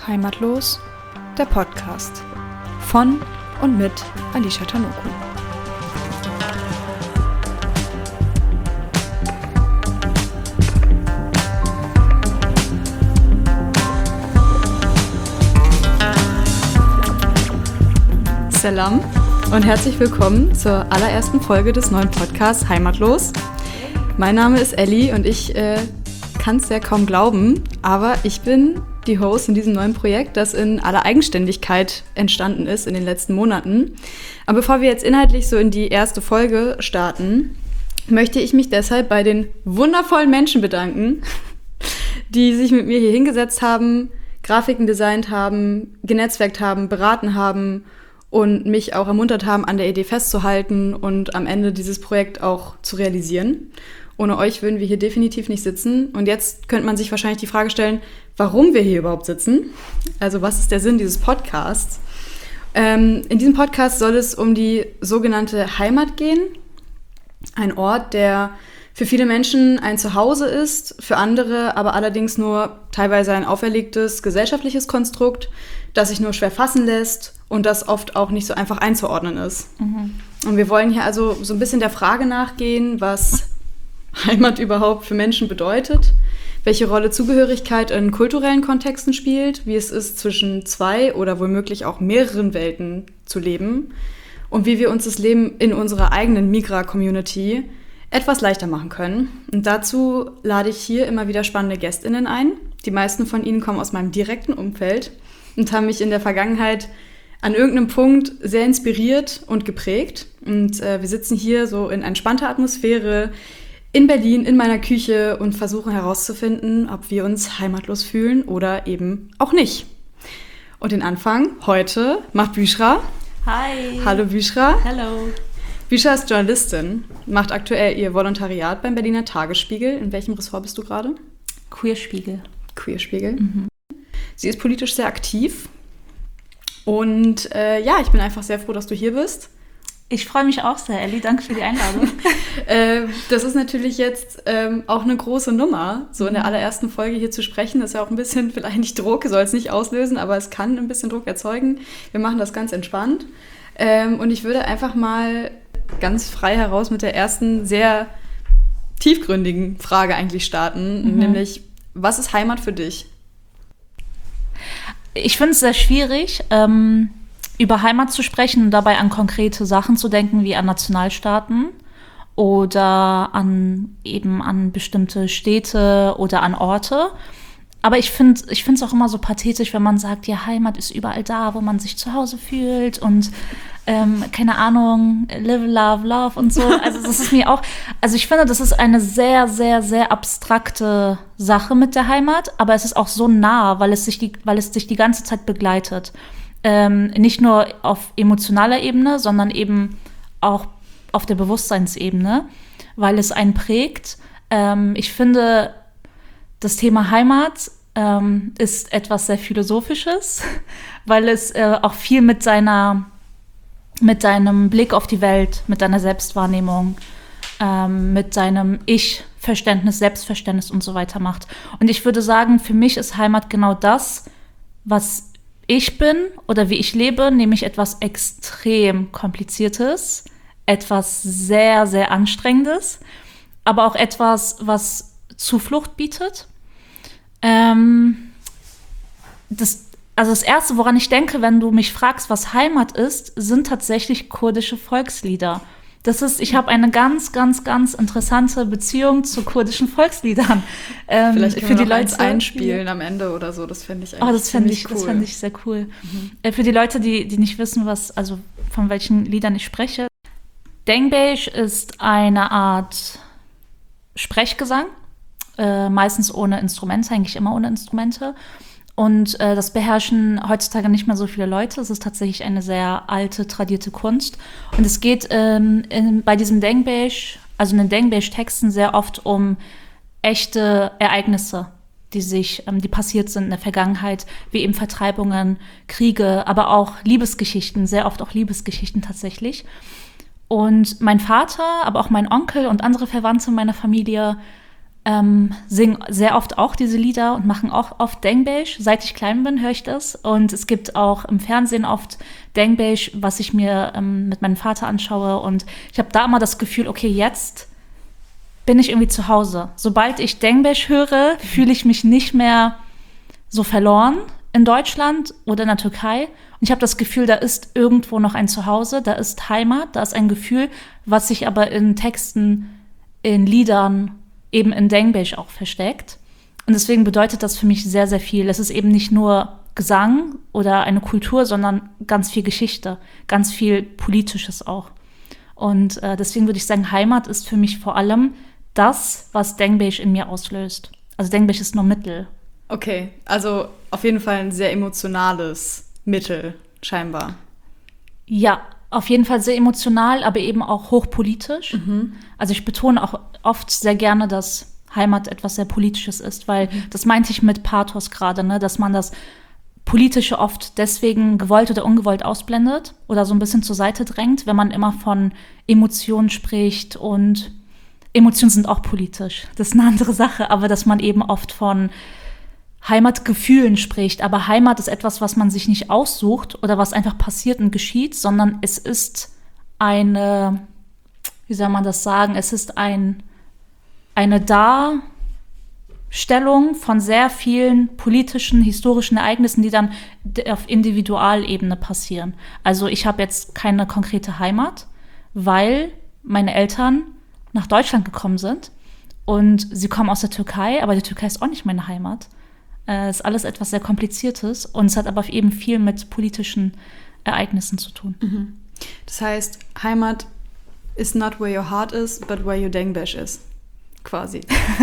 Heimatlos, der Podcast von und mit Alicia Tanoku. Salam und herzlich willkommen zur allerersten Folge des neuen Podcasts Heimatlos. Mein Name ist Elli und ich kann es ja kaum glauben, aber ich bin die Host in diesem neuen Projekt, das in aller Eigenständigkeit entstanden ist in den letzten Monaten. Aber bevor wir jetzt inhaltlich so in die erste Folge starten, möchte ich mich deshalb bei den wundervollen Menschen bedanken, die sich mit mir hier hingesetzt haben, Grafiken designt haben, genetzwerkt haben, beraten haben und mich auch ermuntert haben, an der Idee festzuhalten und am Ende dieses Projekt auch zu realisieren. Ohne euch würden wir hier definitiv nicht sitzen. Und jetzt könnte man sich wahrscheinlich die Frage stellen, warum wir hier überhaupt sitzen. Also was ist der Sinn dieses Podcasts? In diesem Podcast soll es um die sogenannte Heimat gehen. Ein Ort, der für viele Menschen ein Zuhause ist, für andere aber allerdings nur teilweise ein auferlegtes gesellschaftliches Konstrukt, das sich nur schwer fassen lässt und das oft auch nicht so einfach einzuordnen ist. Mhm. Und wir wollen hier also so ein bisschen der Frage nachgehen, was Heimat überhaupt für Menschen bedeutet, welche Rolle Zugehörigkeit in kulturellen Kontexten spielt, wie es ist, zwischen zwei oder womöglich auch mehreren Welten zu leben und wie wir uns das Leben in unserer eigenen Migra-Community etwas leichter machen können. Und dazu lade ich hier immer wieder spannende GästInnen ein. Die meisten von ihnen kommen aus meinem direkten Umfeld und haben mich in der Vergangenheit an irgendeinem Punkt sehr inspiriert und geprägt. Und wir sitzen hier so in entspannter Atmosphäre in Berlin, in meiner Küche und versuchen herauszufinden, ob wir uns heimatlos fühlen oder eben auch nicht. Und den Anfang heute macht Büschra. Hi. Hallo Büschra. Hallo. Büschra ist Journalistin, macht aktuell ihr Volontariat beim Berliner Tagesspiegel. In welchem Ressort bist du gerade? Queerspiegel. Queerspiegel. Mhm. Sie ist politisch sehr aktiv. Und ich bin einfach sehr froh, dass du hier bist. Ich freue mich auch sehr, Elli. Danke für die Einladung. Das ist natürlich jetzt auch eine große Nummer, so in der allerersten Folge hier zu sprechen. Das ist ja auch ein bisschen, vielleicht nicht Druck, soll es nicht auslösen, aber es kann ein bisschen Druck erzeugen. Wir machen das ganz entspannt. Und ich würde einfach mal ganz frei heraus mit der ersten sehr tiefgründigen Frage eigentlich starten, nämlich, was ist Heimat für dich? Ich finde es sehr schwierig, über Heimat zu sprechen und dabei an konkrete Sachen zu denken, wie an Nationalstaaten oder an bestimmte Städte oder an Orte. Aber ich finde es auch immer so pathetisch, wenn man sagt, ja, Heimat ist überall da, wo man sich zu Hause fühlt und keine Ahnung, live, love, love und so. Also das ist mir auch, also ich finde, das ist eine sehr, sehr, sehr abstrakte Sache mit der Heimat, aber es ist auch so nah, weil es dich die ganze Zeit begleitet. Nicht nur auf emotionaler Ebene, sondern eben auch auf der Bewusstseinsebene, weil es einen prägt. Ich finde, das Thema Heimat ist etwas sehr Philosophisches, weil es auch viel mit deinem Blick auf die Welt, mit deiner Selbstwahrnehmung, mit deinem Ich-Verständnis, Selbstverständnis und so weiter macht. Und ich würde sagen, für mich ist Heimat genau das, was ich bin oder wie ich lebe, nämlich etwas extrem Kompliziertes, etwas sehr, sehr Anstrengendes, aber auch etwas, was Zuflucht bietet. Das Erste, woran ich denke, wenn du mich fragst, was Heimat ist, sind tatsächlich kurdische Volkslieder. Ich habe eine ganz, ganz, ganz interessante Beziehung zu kurdischen Volksliedern. Vielleicht können wir noch eins einspielen am Ende oder so. Das fände ich eigentlich ziemlich cool. Das fände ich sehr cool. Für die Leute, die nicht wissen, von welchen Liedern ich spreche. Dengbej ist eine Art Sprechgesang, meistens ohne Instrumente, eigentlich immer ohne Instrumente. Und das beherrschen heutzutage nicht mehr so viele Leute. Es ist tatsächlich eine sehr alte, tradierte Kunst. Und es geht bei diesem Dengbej, also in den Dengbej-Texten, sehr oft um echte Ereignisse, die passiert sind in der Vergangenheit, wie eben Vertreibungen, Kriege, aber auch Liebesgeschichten, sehr oft auch Liebesgeschichten tatsächlich. Und mein Vater, aber auch mein Onkel und andere Verwandte meiner Familie singen sehr oft auch diese Lieder und machen auch oft Dengbeisch. Seit ich klein bin, höre ich das. Und es gibt auch im Fernsehen oft Dengbeisch, was ich mir mit meinem Vater anschaue. Und ich habe da immer das Gefühl, okay, jetzt bin ich irgendwie zu Hause. Sobald ich Dengbeisch höre, fühle ich mich nicht mehr so verloren in Deutschland oder in der Türkei. Und ich habe das Gefühl, da ist irgendwo noch ein Zuhause, da ist Heimat, da ist ein Gefühl, was sich aber in Texten, in Liedern, eben in Dengbeisch auch versteckt. Und deswegen bedeutet das für mich sehr, sehr viel. Es ist eben nicht nur Gesang oder eine Kultur, sondern ganz viel Geschichte, ganz viel Politisches auch. Und deswegen würde ich sagen, Heimat ist für mich vor allem das, was Dengbeisch in mir auslöst. Also Dengbeisch ist nur Mittel. Okay, also auf jeden Fall ein sehr emotionales Mittel, scheinbar. Ja, auf jeden Fall sehr emotional, aber eben auch hochpolitisch. Also ich betone auch oft sehr gerne, dass Heimat etwas sehr Politisches ist, weil das meinte ich mit Pathos gerade, ne? Dass man das Politische oft deswegen gewollt oder ungewollt ausblendet oder so ein bisschen zur Seite drängt, wenn man immer von Emotionen spricht. Und Emotionen sind auch politisch, das ist eine andere Sache, aber dass man eben oft von Heimatgefühlen spricht. Aber Heimat ist etwas, was man sich nicht aussucht oder was einfach passiert und geschieht, sondern es ist eine, wie soll man das sagen, es ist eine Darstellung von sehr vielen politischen, historischen Ereignissen, die dann auf Individualebene passieren. Also ich habe jetzt keine konkrete Heimat, weil meine Eltern nach Deutschland gekommen sind und sie kommen aus der Türkei, aber die Türkei ist auch nicht meine Heimat. Es ist alles etwas sehr Kompliziertes und es hat aber eben viel mit politischen Ereignissen zu tun. Das heißt, Heimat is not where your heart is, but where your Dengbeisch is. Quasi.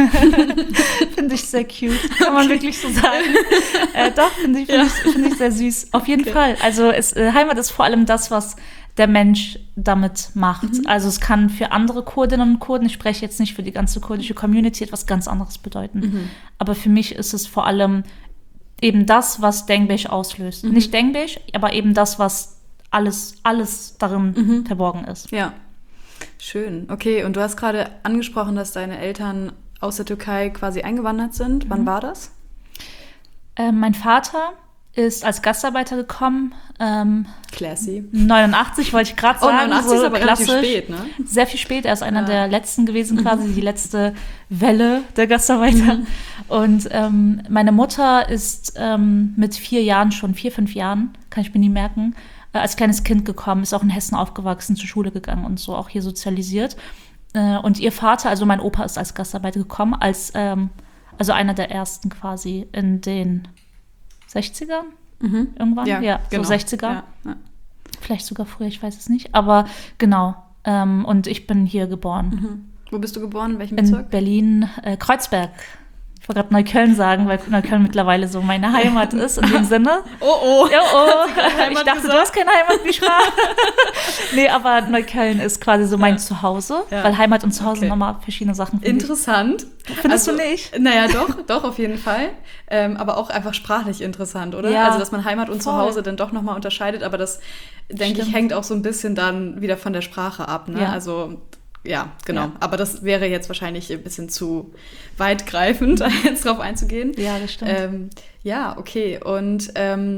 Finde ich sehr cute. Kann man wirklich so sagen. Doch, finde ich sehr süß. Auf jeden Fall. Also Heimat ist vor allem das, was der Mensch damit macht. Also es kann für andere Kurdinnen und Kurden, ich spreche jetzt nicht für die ganze kurdische Community, etwas ganz anderes bedeuten. Aber für mich ist es vor allem eben das, was Dengbeisch auslöst. Nicht Dengbeisch, aber eben das, was alles darin verborgen ist. Ja, schön. Okay, und du hast gerade angesprochen, dass deine Eltern aus der Türkei quasi eingewandert sind. Wann war das? Mein Vater ist als Gastarbeiter gekommen. Classy. 89 wollte ich gerade sagen. 89 so ist aber klassisch. relativ spät, ne? Sehr viel spät. Er ist einer der letzten gewesen, quasi die letzte Welle der Gastarbeiter. Und meine Mutter ist mit 5 Jahren, kann ich mir nie merken, als kleines Kind gekommen, ist auch in Hessen aufgewachsen, zur Schule gegangen und so auch hier sozialisiert. Und ihr Vater, also mein Opa, ist als Gastarbeiter gekommen, also einer der ersten quasi in den 60ern irgendwann. Ja, genau. So 60er. Ja. Vielleicht sogar früher, ich weiß es nicht. Aber genau. Und ich bin hier geboren. Wo bist du geboren? In welchem Bezirk? In Berlin, Kreuzberg. Ich wollte gerade Neukölln sagen, weil Neukölln mittlerweile so meine Heimat ist, in dem Sinne. Oh. Ich dachte, du hast keine Heimat, wie schade. Nee, aber Neukölln ist quasi so mein Zuhause, weil Heimat und Zuhause nochmal verschiedene Sachen. Interessant. Findest du nicht? Naja, doch, auf jeden Fall. Aber auch einfach sprachlich interessant, oder? Ja, also, dass man Heimat und Zuhause dann doch nochmal unterscheidet, aber das, denke ich, hängt auch so ein bisschen dann wieder von der Sprache ab, ne? Ja. Also, ja, genau. Ja. Aber das wäre jetzt wahrscheinlich ein bisschen zu weitgreifend, jetzt drauf einzugehen. Ja, das stimmt. Ja, okay. Und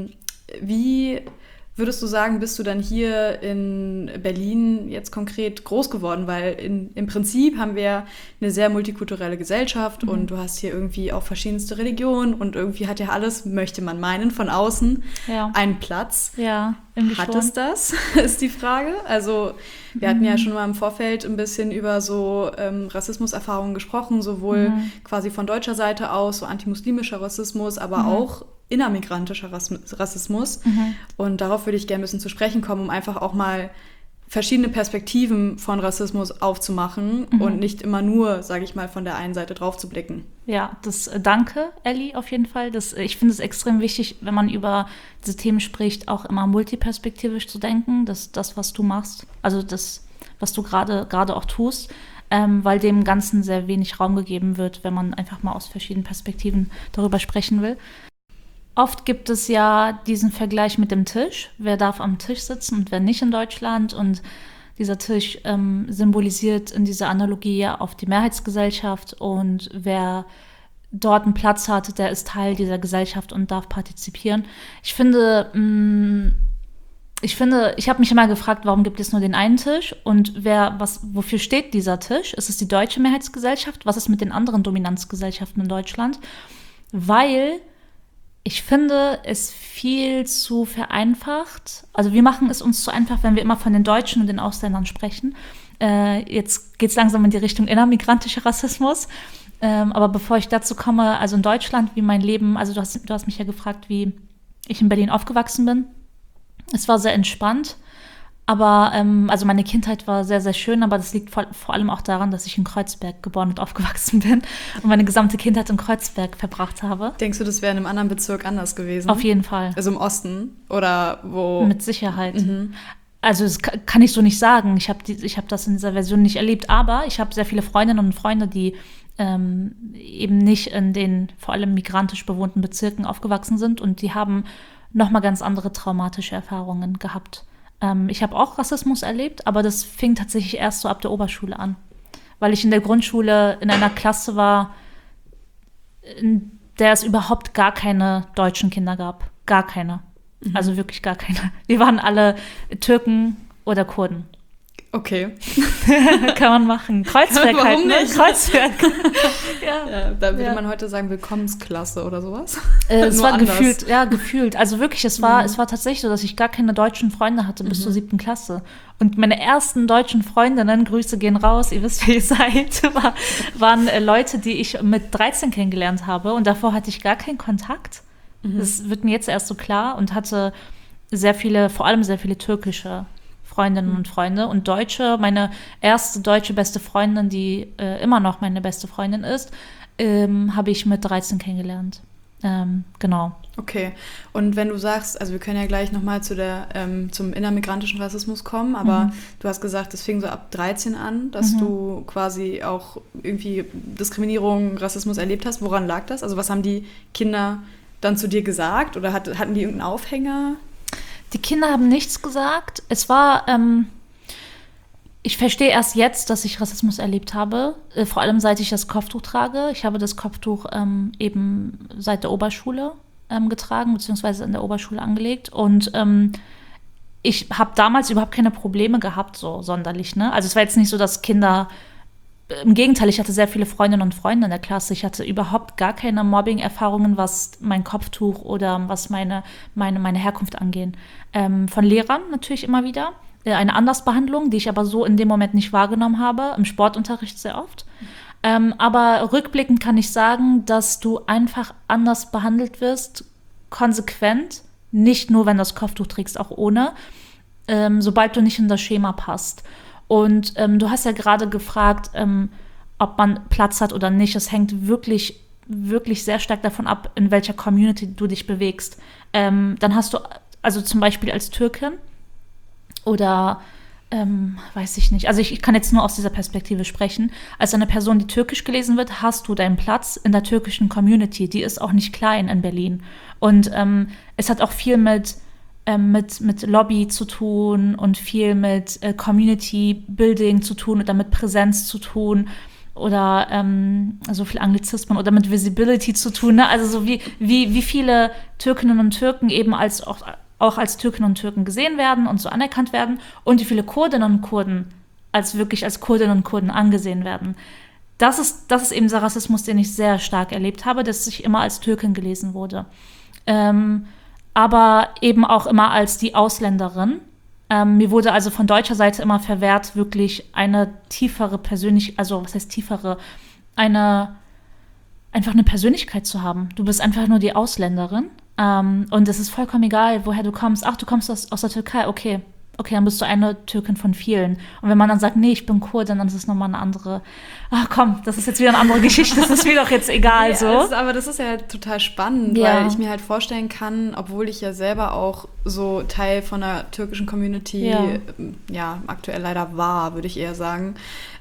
wie würdest du sagen, bist du dann hier in Berlin jetzt konkret groß geworden? Weil im Prinzip haben wir eine sehr multikulturelle Gesellschaft und du hast hier irgendwie auch verschiedenste Religionen und irgendwie hat ja alles, möchte man meinen, von außen einen Platz. Ja, irgendwie hat schon. es das, ist die Frage. Also wir hatten ja schon mal im Vorfeld ein bisschen über so Rassismuserfahrungen gesprochen, sowohl quasi von deutscher Seite aus, so antimuslimischer Rassismus, aber auch innermigrantischer Rassismus. Und darauf würde ich gerne ein bisschen zu sprechen kommen, um einfach auch mal verschiedene Perspektiven von Rassismus aufzumachen und nicht immer nur, sage ich mal, von der einen Seite drauf zu blicken. Ja, danke, Elli, auf jeden Fall. Ich finde es extrem wichtig, wenn man über diese Themen spricht, auch immer multiperspektivisch zu denken, dass das, was du machst, also das, was du gerade auch tust, weil dem Ganzen sehr wenig Raum gegeben wird, wenn man einfach mal aus verschiedenen Perspektiven darüber sprechen will. Oft gibt es ja diesen Vergleich mit dem Tisch. Wer darf am Tisch sitzen und wer nicht in Deutschland? Und Dieser Tisch symbolisiert in dieser Analogie ja auf die Mehrheitsgesellschaft und wer dort einen Platz hat, der ist Teil dieser Gesellschaft und darf partizipieren. Ich habe mich immer gefragt, warum gibt es nur den einen Tisch und wofür steht dieser Tisch? Ist es die deutsche Mehrheitsgesellschaft? Was ist mit den anderen Dominanzgesellschaften in Deutschland? Weil ich finde es viel zu vereinfacht. Also wir machen es uns zu einfach, wenn wir immer von den Deutschen und den Ausländern sprechen. Jetzt geht es langsam in die Richtung innermigrantischer Rassismus. Aber bevor ich dazu komme, also in Deutschland, wie mein Leben, also du hast mich ja gefragt, wie ich in Berlin aufgewachsen bin. Es war sehr entspannt, aber also meine Kindheit war sehr, sehr schön, aber das liegt vor allem auch daran, dass ich in Kreuzberg geboren und aufgewachsen bin und meine gesamte Kindheit in Kreuzberg verbracht habe. Denkst du, das wäre in einem anderen Bezirk anders gewesen? Auf jeden Fall. Also im Osten oder wo? Mit Sicherheit. Mhm. Also das kann ich so nicht sagen. Ich hab das in dieser Version nicht erlebt, aber ich habe sehr viele Freundinnen und Freunde, die eben nicht in den vor allem migrantisch bewohnten Bezirken aufgewachsen sind und die haben nochmal ganz andere traumatische Erfahrungen gehabt. Ich habe auch Rassismus erlebt, aber das fing tatsächlich erst so ab der Oberschule an. Weil ich in der Grundschule in einer Klasse war, in der es überhaupt gar keine deutschen Kinder gab. Gar keine. Mhm. Also wirklich gar keine. Wir waren alle Türken oder Kurden. Okay. Kann man machen. Kreuzberg Warum halt, ne? nicht? Kreuzberg. Ja, da würde man heute sagen Willkommensklasse oder sowas. Es war gefühlt. Also wirklich, es war tatsächlich so, dass ich gar keine deutschen Freunde hatte bis zur 7. Klasse. Und meine ersten deutschen Freundinnen, Grüße gehen raus, ihr wisst, wer ihr seid, waren Leute, die ich mit 13 kennengelernt habe. Und davor hatte ich gar keinen Kontakt. Das wird mir jetzt erst so klar und hatte vor allem sehr viele türkische Freundinnen und Freunde und Deutsche. Meine erste deutsche beste Freundin, die immer noch meine beste Freundin ist, habe ich mit 13 kennengelernt. Genau. Okay. Und wenn du sagst, also wir können ja gleich nochmal zum innermigrantischen Rassismus kommen, aber du hast gesagt, es fing so ab 13 an, dass du quasi auch irgendwie Diskriminierung, Rassismus erlebt hast. Woran lag das? Also was haben die Kinder dann zu dir gesagt oder hatten die irgendeinen Aufhänger? Die Kinder haben nichts gesagt. Es war, ich verstehe erst jetzt, dass ich Rassismus erlebt habe, vor allem seit ich das Kopftuch trage. Ich habe das Kopftuch eben seit der Oberschule getragen, beziehungsweise in der Oberschule angelegt. Und ich habe damals überhaupt keine Probleme gehabt, so sonderlich. Ne? Also es war jetzt nicht so, dass Kinder... Im Gegenteil, ich hatte sehr viele Freundinnen und Freunde in der Klasse. Ich hatte überhaupt gar keine Mobbing-Erfahrungen, was mein Kopftuch oder was meine Herkunft angehen. Von Lehrern natürlich immer wieder. Eine Andersbehandlung, die ich aber so in dem Moment nicht wahrgenommen habe. Im Sportunterricht sehr oft. Aber rückblickend kann ich sagen, dass du einfach anders behandelt wirst, konsequent. Nicht nur, wenn du das Kopftuch trägst, auch ohne. Sobald du nicht in das Schema passt. Und du hast ja gerade gefragt, ob man Platz hat oder nicht. Es hängt wirklich, wirklich sehr stark davon ab, in welcher Community du dich bewegst. Dann hast du, also zum Beispiel als Türkin oder, weiß ich nicht. Also ich kann jetzt nur aus dieser Perspektive sprechen. Als eine Person, die türkisch gelesen wird, hast du deinen Platz in der türkischen Community. Die ist auch nicht klein in Berlin. Und es hat auch viel mit Lobby zu tun und viel mit Community Building zu tun oder mit Präsenz zu tun oder so viel Anglizismen oder mit Visibility zu tun. Ne? Also so wie viele Türkinnen und Türken eben auch als Türkinnen und Türken gesehen werden und so anerkannt werden und wie viele Kurdinnen und Kurden wirklich als Kurdinnen und Kurden angesehen werden. Das ist eben der Rassismus, den ich sehr stark erlebt habe, dass ich immer als Türkin gelesen wurde. Aber eben auch immer als die Ausländerin. Mir wurde also von deutscher Seite immer verwehrt, wirklich eine tiefere einfach eine Persönlichkeit zu haben. Du bist einfach nur die Ausländerin. Und es ist vollkommen egal, woher du kommst. Ach, du kommst aus der Türkei, okay, dann bist du eine Türkin von vielen. Und wenn man dann sagt, nee, ich bin Kurdin, dann ist es nochmal eine andere, ach komm, das ist jetzt wieder eine andere Geschichte, das ist mir doch jetzt egal. Ja, so. Aber das ist ja total spannend, weil ich mir halt vorstellen kann, obwohl ich ja selber auch so Teil von einer türkischen Community, aktuell leider war, würde ich eher sagen,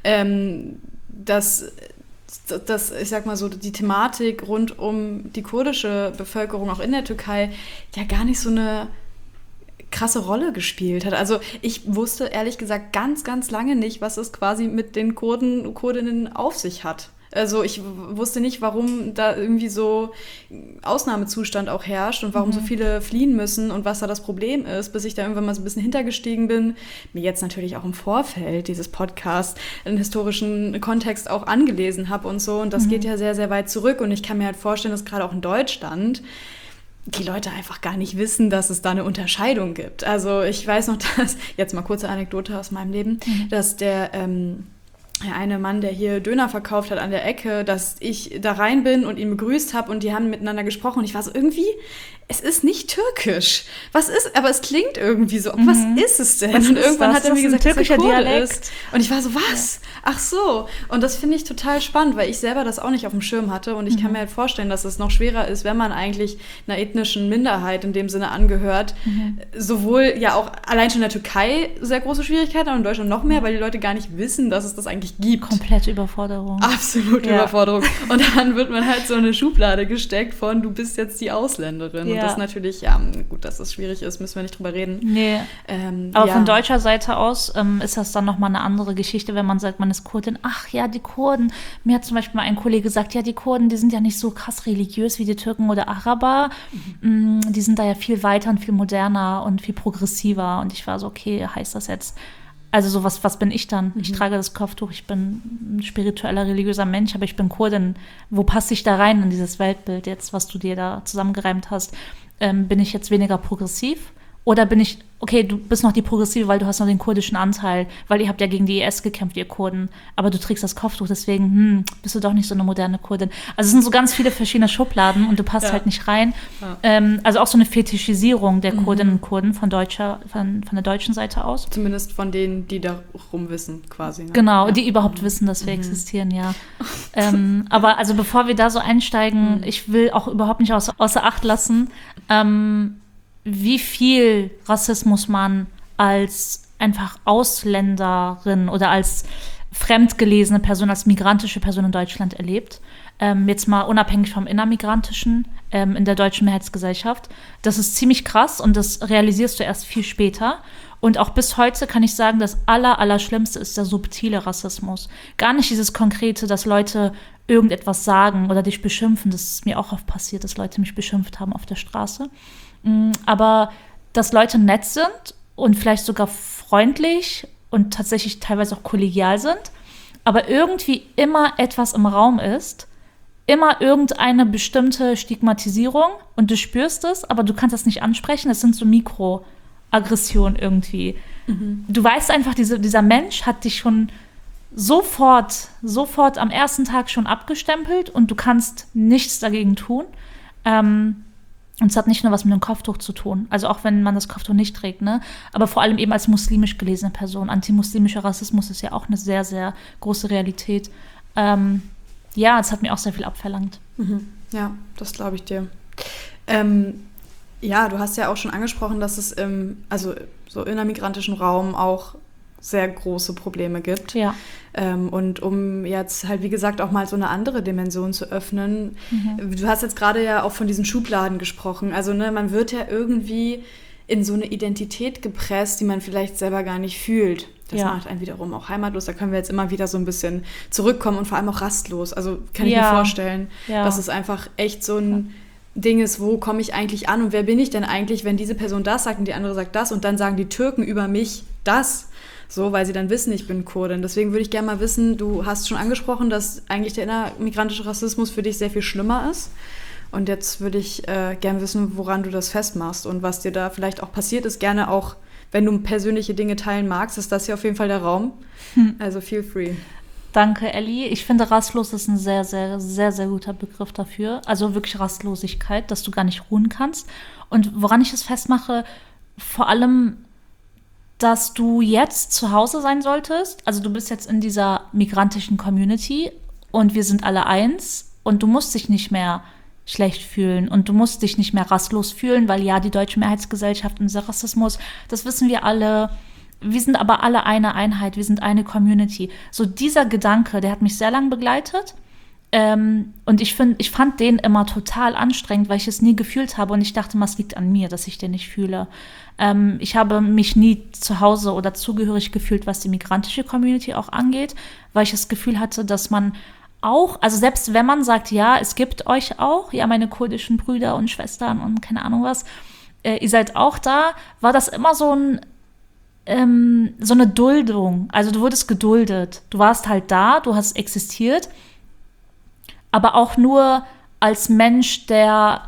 dass ich sag mal so, die Thematik rund um die kurdische Bevölkerung auch in der Türkei ja gar nicht so eine krasse Rolle gespielt hat. Also ich wusste ehrlich gesagt ganz, ganz lange nicht, was es quasi mit den Kurdinnen auf sich hat. Also ich wusste nicht, warum da irgendwie so Ausnahmezustand auch herrscht und warum so viele fliehen müssen und was da das Problem ist, bis ich da irgendwann mal so ein bisschen hintergestiegen bin. Mir jetzt natürlich auch im Vorfeld dieses Podcasts einen historischen Kontext auch angelesen habe und so. Und das geht ja sehr, sehr weit zurück. Und ich kann mir halt vorstellen, dass gerade auch in Deutschland die Leute einfach gar nicht wissen, dass es da eine Unterscheidung gibt. Also ich weiß noch, dass, jetzt mal kurze Anekdote aus meinem Leben, dass der eine Mann, der hier Döner verkauft hat an der Ecke, dass ich da rein bin und ihn begrüßt habe und die haben miteinander gesprochen und ich war so irgendwie, es ist nicht türkisch. Was ist, aber es klingt irgendwie so. Was ist es denn? Und irgendwann hat er mir gesagt, dass es ein Kurde ist. Und ich war so, was? Ach so. Und das finde ich total spannend, weil ich selber das auch nicht auf dem Schirm hatte und ich kann mir halt vorstellen, dass es noch schwerer ist, wenn man eigentlich einer ethnischen Minderheit in dem Sinne angehört. Sowohl ja auch allein schon in der Türkei sehr große Schwierigkeiten, aber in Deutschland noch mehr, weil die Leute gar nicht wissen, dass es das eigentlich gibt. Komplette Überforderung. Absolute Überforderung. Und dann wird man halt so in eine Schublade gesteckt von, du bist jetzt die Ausländerin. Ja. Und das natürlich, ja, gut, dass das schwierig ist, müssen wir nicht drüber reden. Nee. Aber von deutscher Seite aus ist das dann nochmal eine andere Geschichte, wenn man sagt, man ist Kurdin. Ach ja, die Kurden. Mir hat zum Beispiel mal ein Kollege gesagt, ja, die Kurden, die sind ja nicht so krass religiös wie die Türken oder Araber. Die sind da ja viel weiter und viel moderner und viel progressiver. Und ich war so, okay, heißt das jetzt... Also so was bin ich dann? Ich trage das Kopftuch, ich bin ein spiritueller, religiöser Mensch, aber ich bin Kurdin. Wo passe ich da rein in dieses Weltbild jetzt, was du dir da zusammengereimt hast? Bin ich jetzt weniger progressiv? Oder bin ich, okay, du bist noch die Progressive, weil du hast noch den kurdischen Anteil, weil ihr habt ja gegen die IS gekämpft, ihr Kurden, aber du trägst das Kopftuch, deswegen bist du doch nicht so eine moderne Kurdin. Also es sind so ganz viele verschiedene Schubladen und du passt halt nicht rein. Ja. Also auch so eine Fetischisierung der Kurdinnen und Kurden von der deutschen Seite aus. Zumindest von denen, die darum wissen, quasi. Ne? Genau, die überhaupt wissen, dass wir existieren, ja. Aber also bevor wir da so einsteigen, ich will auch überhaupt nicht außer Acht lassen, wie viel Rassismus man als einfach Ausländerin oder als fremdgelesene Person, als migrantische Person in Deutschland erlebt. Jetzt mal unabhängig vom innermigrantischen in der deutschen Mehrheitsgesellschaft. Das ist ziemlich krass und das realisierst du erst viel später. Und auch bis heute kann ich sagen, das Allerschlimmste ist der subtile Rassismus. Gar nicht dieses Konkrete, dass Leute irgendetwas sagen oder dich beschimpfen. Das ist mir auch oft passiert, dass Leute mich beschimpft haben auf der Straße. Aber dass Leute nett sind und vielleicht sogar freundlich und tatsächlich teilweise auch kollegial sind, aber irgendwie immer etwas im Raum ist, immer irgendeine bestimmte Stigmatisierung und du spürst es, aber du kannst das nicht ansprechen, das sind so Mikroaggressionen irgendwie. Du weißt einfach, dieser Mensch hat dich schon sofort am ersten Tag schon abgestempelt und du kannst nichts dagegen tun. Und es hat nicht nur was mit dem Kopftuch zu tun, also auch wenn man das Kopftuch nicht trägt, ne? Aber vor allem eben als muslimisch gelesene Person. Antimuslimischer Rassismus ist ja auch eine sehr, sehr große Realität. Ja, es hat mir auch sehr viel abverlangt. Ja, das glaube ich dir. Ja, du hast ja auch schon angesprochen, dass es also so innermigrantischen Raum auch sehr große Probleme gibt. Ja. Und um jetzt halt, wie gesagt, auch mal so eine andere Dimension zu öffnen. Du hast jetzt gerade ja auch von diesen Schubladen gesprochen. Also ne, man wird ja irgendwie in so eine Identität gepresst, die man vielleicht selber gar nicht fühlt. Das macht einen wiederum auch heimatlos. Da können wir jetzt immer wieder so ein bisschen zurückkommen und vor allem auch rastlos. Also kann ich mir vorstellen, dass es einfach echt so ein Ding ist, wo komme ich eigentlich an und wer bin ich denn eigentlich, wenn diese Person das sagt und die andere sagt das und dann sagen die Türken über mich das. So, weil sie dann wissen, ich bin Kurdin. Deswegen würde ich gerne mal wissen, du hast schon angesprochen, dass eigentlich der innermigrantische Rassismus für dich sehr viel schlimmer ist. Und jetzt würde ich gerne wissen, woran du das festmachst und was dir da vielleicht auch passiert ist. Gerne auch, wenn du persönliche Dinge teilen magst, ist das hier auf jeden Fall der Raum. Also feel free. Danke, Elli. Ich finde, rastlos ist ein sehr, sehr, sehr, sehr guter Begriff dafür. Also wirklich Rastlosigkeit, dass du gar nicht ruhen kannst. Und woran ich das festmache, vor allem, dass du jetzt zu Hause sein solltest. Also du bist jetzt in dieser migrantischen Community und wir sind alle eins und du musst dich nicht mehr schlecht fühlen und du musst dich nicht mehr rastlos fühlen, weil ja, die deutsche Mehrheitsgesellschaft und dieser Rassismus, das wissen wir alle. Wir sind aber alle eine Einheit, wir sind eine Community. So dieser Gedanke, der hat mich sehr lange begleitet. Und ich fand den immer total anstrengend, weil ich es nie gefühlt habe und ich dachte, es liegt an mir, dass ich den nicht fühle. Ich habe mich nie zu Hause oder zugehörig gefühlt, was die migrantische Community auch angeht, weil ich das Gefühl hatte, dass man auch, also selbst wenn man sagt, ja, es gibt euch auch, ja, meine kurdischen Brüder und Schwestern und keine Ahnung was, ihr seid auch da, war das immer so eine Duldung. Also du wurdest geduldet. Du warst halt da, du hast existiert, aber auch nur als Mensch, der,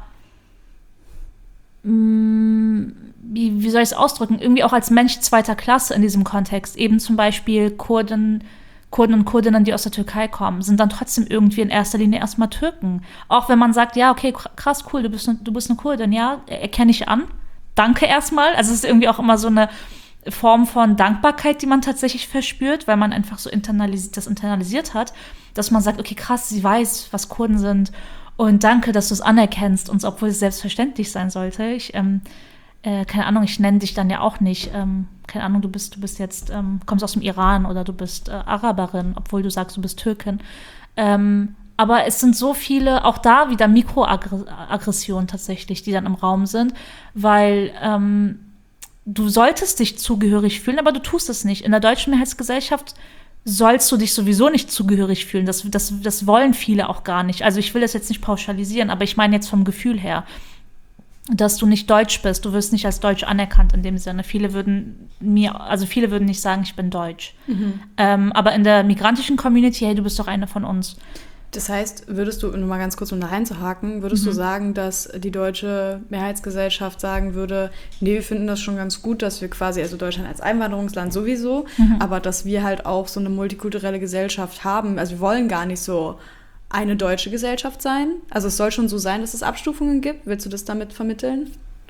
wie soll ich es ausdrücken, irgendwie auch als Mensch zweiter Klasse in diesem Kontext. Eben zum Beispiel Kurden und Kurdinnen, die aus der Türkei kommen, sind dann trotzdem irgendwie in erster Linie erstmal Türken. Auch wenn man sagt, ja, okay, krass, cool, du bist eine Kurdin, ja, erkenne ich an. Danke erstmal. Also es ist irgendwie auch immer so eine Form von Dankbarkeit, die man tatsächlich verspürt, weil man einfach so internalisiert hat, dass man sagt, okay, krass, sie weiß, was Kurden sind und danke, dass du es anerkennst, und obwohl es selbstverständlich sein sollte. Keine Ahnung, ich nenne dich dann ja auch nicht, keine Ahnung, du bist jetzt, kommst aus dem Iran oder du bist Araberin, obwohl du sagst, du bist Türkin. Aber es sind so viele, auch da wieder Mikroaggressionen tatsächlich, die dann im Raum sind, weil du solltest dich zugehörig fühlen, aber du tust es nicht. In der deutschen Mehrheitsgesellschaft sollst du dich sowieso nicht zugehörig fühlen. Das wollen viele auch gar nicht. Also ich will das jetzt nicht pauschalisieren, aber ich meine jetzt vom Gefühl her, dass du nicht deutsch bist. Du wirst nicht als deutsch anerkannt in dem Sinne. Viele würden nicht sagen, ich bin deutsch. Aber in der migrantischen Community, hey, du bist doch eine von uns. Das heißt, würdest du, nur mal ganz kurz, um da reinzuhaken, würdest du sagen, dass die deutsche Mehrheitsgesellschaft sagen würde, nee, wir finden das schon ganz gut, dass wir quasi, also Deutschland als Einwanderungsland sowieso, aber dass wir halt auch so eine multikulturelle Gesellschaft haben, also wir wollen gar nicht so eine deutsche Gesellschaft sein, also es soll schon so sein, dass es Abstufungen gibt, willst du das damit vermitteln?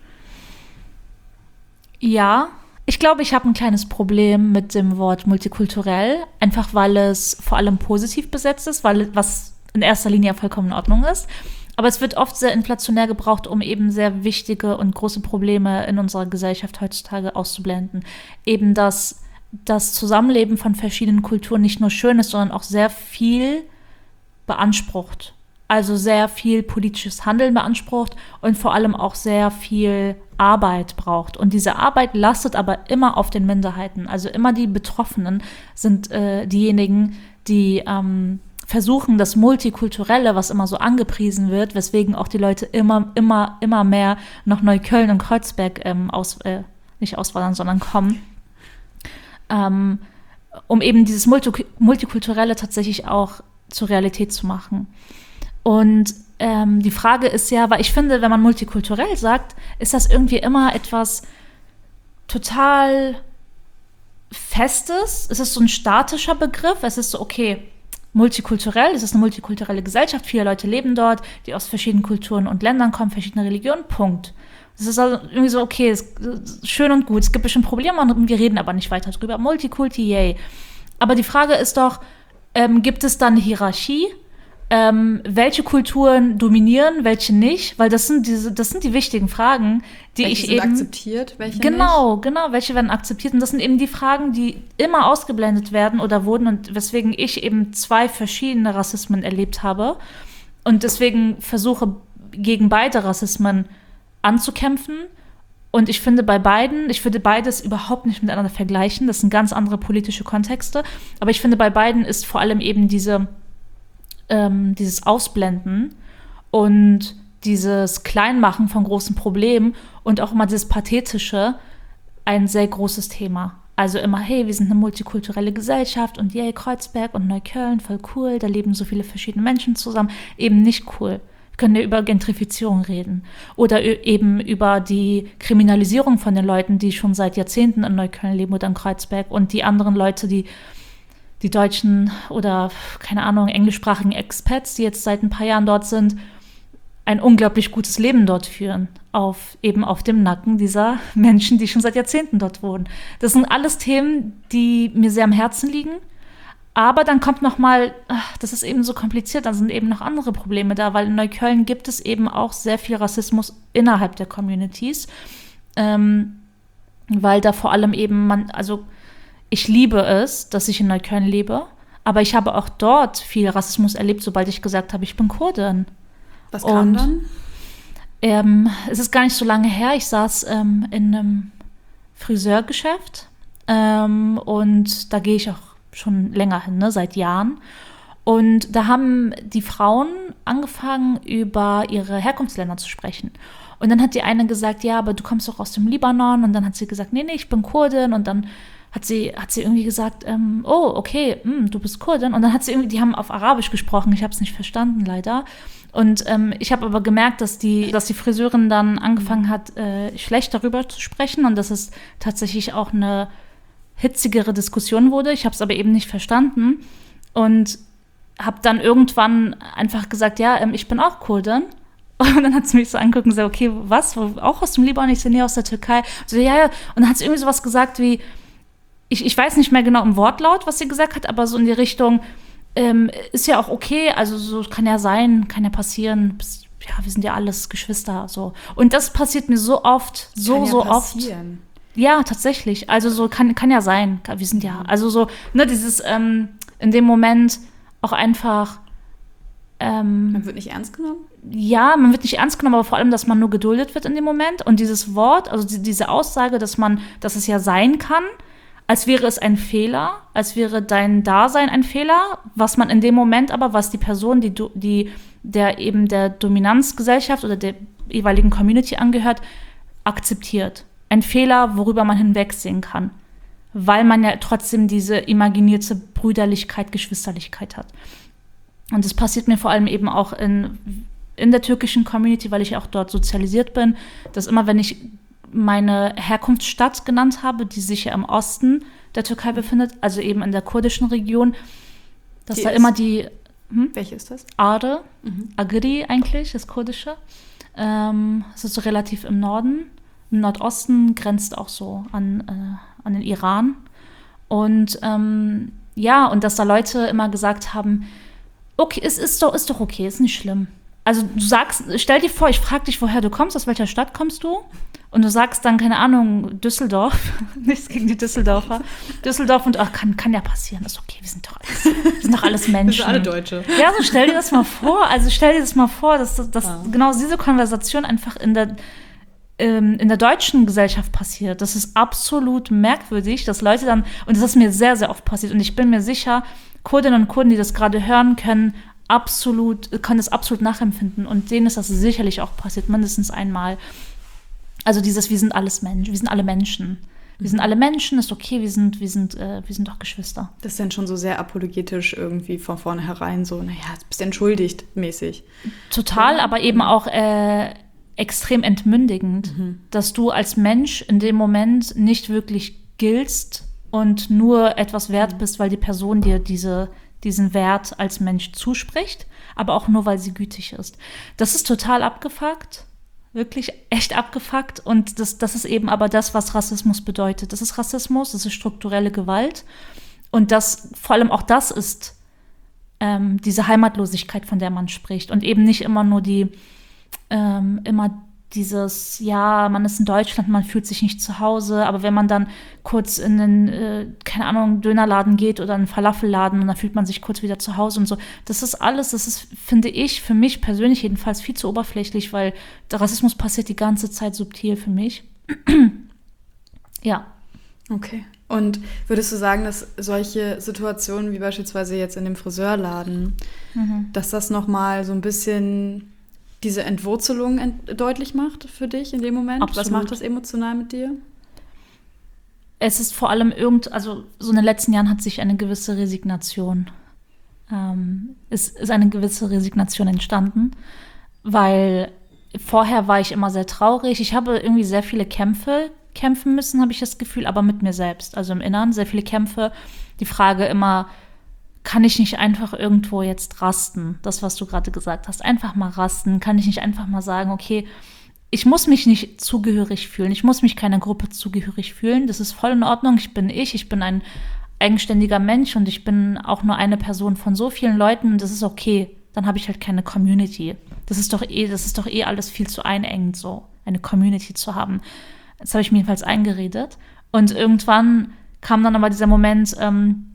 Ja, ich glaube, ich habe ein kleines Problem mit dem Wort multikulturell, einfach weil es vor allem positiv besetzt ist, was in erster Linie vollkommen in Ordnung ist. Aber es wird oft sehr inflationär gebraucht, um eben sehr wichtige und große Probleme in unserer Gesellschaft heutzutage auszublenden. Eben, dass das Zusammenleben von verschiedenen Kulturen nicht nur schön ist, sondern auch sehr viel beansprucht. Also sehr viel politisches Handeln beansprucht und vor allem auch sehr viel Arbeit braucht. Und diese Arbeit lastet aber immer auf den Minderheiten. Also immer die Betroffenen sind diejenigen, die versuchen, das Multikulturelle, was immer so angepriesen wird, weswegen auch die Leute immer mehr nach Neukölln und Kreuzberg nicht auswandern, sondern kommen, um eben dieses Multikulturelle tatsächlich auch zur Realität zu machen. Und die Frage ist ja, weil ich finde, wenn man multikulturell sagt, ist das irgendwie immer etwas total Festes. Es ist so ein statischer Begriff. Es ist so, okay, multikulturell, es ist eine multikulturelle Gesellschaft, viele Leute leben dort, die aus verschiedenen Kulturen und Ländern kommen, verschiedene Religionen, Punkt. Es ist also irgendwie so, okay, ist schön und gut, es gibt bestimmt Probleme und wir reden aber nicht weiter drüber. Multikulti, yay. Aber die Frage ist doch, gibt es dann eine Hierarchie? Welche Kulturen dominieren, welche nicht? Weil das sind die wichtigen Fragen, die welche ich sind eben akzeptiert, welche genau, nicht? Genau, welche werden akzeptiert? Und das sind eben die Fragen, die immer ausgeblendet werden oder wurden und weswegen ich eben 2 verschiedene Rassismen erlebt habe und deswegen versuche, gegen beide Rassismen anzukämpfen. Und ich würde beides überhaupt nicht miteinander vergleichen. Das sind ganz andere politische Kontexte. Aber ich finde, bei beiden ist vor allem eben dieses Ausblenden und dieses Kleinmachen von großen Problemen und auch immer dieses Pathetische ein sehr großes Thema. Also immer, hey, wir sind eine multikulturelle Gesellschaft und yay, Kreuzberg und Neukölln, voll cool, da leben so viele verschiedene Menschen zusammen. Eben nicht cool. Wir können ja über Gentrifizierung reden oder eben über die Kriminalisierung von den Leuten, die schon seit Jahrzehnten in Neukölln leben oder in Kreuzberg und die anderen Leute, die Deutschen oder, keine Ahnung, englischsprachigen Expats, die jetzt seit ein paar Jahren dort sind, ein unglaublich gutes Leben dort führen, auf dem Nacken dieser Menschen, die schon seit Jahrzehnten dort wohnen. Das sind alles Themen, die mir sehr am Herzen liegen. Aber dann kommt noch mal, das ist eben so kompliziert, dann sind eben noch andere Probleme da, weil in Neukölln gibt es eben auch sehr viel Rassismus innerhalb der Communities, weil da vor allem eben ich liebe es, dass ich in Neukölln lebe, Aber ich habe auch dort viel Rassismus erlebt, sobald ich gesagt habe, ich bin Kurdin. Was kam dann? Es ist gar nicht so lange her. Ich saß in einem Friseurgeschäft und da gehe ich auch schon länger hin, ne, seit Jahren. Und da haben die Frauen angefangen, über ihre Herkunftsländer zu sprechen. Und dann hat die eine gesagt, ja, aber du kommst doch aus dem Libanon. Und dann hat sie gesagt, nee, ich bin Kurdin. Und dann hat sie irgendwie gesagt, oh, okay, du bist Kurdin. Und dann hat sie irgendwie, die haben auf Arabisch gesprochen. Ich habe es nicht verstanden, leider. Und ich habe aber gemerkt, dass die Friseurin dann angefangen hat, schlecht darüber zu sprechen. Und dass es tatsächlich auch eine hitzigere Diskussion wurde. Ich habe es aber eben nicht verstanden. Und habe dann irgendwann einfach gesagt, ja, ich bin auch Kurdin. Und dann hat sie mich so angeguckt und gesagt, okay, was? Auch aus dem Libanon? Ich sehe, nee, aus der Türkei. So, ja. Und dann hat sie irgendwie sowas gesagt wie, ich weiß nicht mehr genau im Wortlaut, was sie gesagt hat, aber so in die Richtung, ist ja auch okay, also so kann ja sein, kann ja passieren. Ja, wir sind ja alles Geschwister. So. Und das passiert mir so oft, so oft. Ja, tatsächlich. Also so kann ja sein. Wir sind ja, also so, ne, dieses in dem Moment auch einfach man wird nicht ernst genommen? Ja, man wird nicht ernst genommen, aber vor allem, dass man nur geduldet wird in dem Moment. Und dieses Wort, also diese Aussage, dass es ja sein kann, als wäre es ein Fehler, als wäre dein Dasein ein Fehler, was man in dem Moment aber, was die Person, der Dominanzgesellschaft oder der jeweiligen Community angehört, akzeptiert. Ein Fehler, worüber man hinwegsehen kann. Weil man ja trotzdem diese imaginierte Brüderlichkeit, Geschwisterlichkeit hat. Und das passiert mir vor allem eben auch in der türkischen Community, weil ich auch dort sozialisiert bin, dass immer, wenn ich meine Herkunftsstadt genannt habe, die sich ja im Osten der Türkei befindet, also eben in der kurdischen Region, dass da immer die... Welche ist das? Ağrı, Agri eigentlich, das Kurdische. Es ist so relativ im Norden. Im Nordosten grenzt auch so an den Iran. Und und dass da Leute immer gesagt haben, okay, es ist doch okay, ist nicht schlimm. Also du sagst, stell dir vor, ich frage dich, woher du kommst, aus welcher Stadt kommst du? Und du sagst dann, keine Ahnung, Düsseldorf. Nichts gegen die Düsseldorfer. Düsseldorf und kann ja passieren, ist okay, wir sind doch alles Menschen. Wir sind alle Deutsche. Ja, so stell dir das mal vor. Dass genau diese Konversation einfach in der deutschen Gesellschaft passiert. Das ist absolut merkwürdig, dass Leute dann, und das ist mir sehr, sehr oft passiert, und ich bin mir sicher, Kurdinnen und Kurden, die das gerade hören, können das absolut nachempfinden. Und denen ist das sicherlich auch passiert, mindestens einmal. Also dieses, wir sind alle Menschen. Wir sind alle Menschen, ist okay, wir sind doch Geschwister. Das ist dann schon so sehr apologetisch irgendwie von vornherein, so, naja, du bist entschuldigt mäßig. Total, aber eben auch extrem entmündigend, dass du als Mensch in dem Moment nicht wirklich giltst und nur etwas wert bist, weil die Person dir diesen Wert als Mensch zuspricht, aber auch nur, weil sie gütig ist. Das ist total abgefuckt, wirklich echt abgefuckt, und das ist eben aber das, was Rassismus bedeutet. Das ist Rassismus, das ist strukturelle Gewalt, und vor allem auch das ist diese Heimatlosigkeit, von der man spricht, und eben nicht immer nur immer dieses, ja, man ist in Deutschland, man fühlt sich nicht zu Hause, aber wenn man dann kurz in einen, keine Ahnung, Dönerladen geht oder einen Falafelladen, und dann fühlt man sich kurz wieder zu Hause und so. Das ist, finde ich, für mich persönlich jedenfalls viel zu oberflächlich, weil der Rassismus passiert die ganze Zeit subtil für mich. Ja. Okay. Und würdest du sagen, dass solche Situationen wie beispielsweise jetzt in dem Friseurladen, dass das nochmal so ein bisschen diese Entwurzelung deutlich macht für dich in dem Moment? Absolut. Was macht das emotional mit dir? Es ist vor allem also so in den letzten Jahren hat sich eine gewisse Resignation, ist eine gewisse Resignation entstanden, weil vorher war ich immer sehr traurig. Ich habe irgendwie sehr viele kämpfen müssen, habe ich das Gefühl, aber mit mir selbst, also im Inneren, sehr viele Kämpfe. Die Frage immer, kann ich nicht einfach irgendwo jetzt rasten? Das, was du gerade gesagt hast, einfach mal rasten. Kann ich nicht einfach mal sagen, okay, ich muss mich nicht zugehörig fühlen. Ich muss mich keiner Gruppe zugehörig fühlen. Das ist voll in Ordnung. Ich bin ein eigenständiger Mensch, und ich bin auch nur eine Person von so vielen Leuten, und das ist okay. Dann habe ich halt keine Community. Das ist doch eh alles viel zu einengend, so eine Community zu haben. Das habe ich mir jedenfalls eingeredet. Und irgendwann kam dann aber dieser Moment,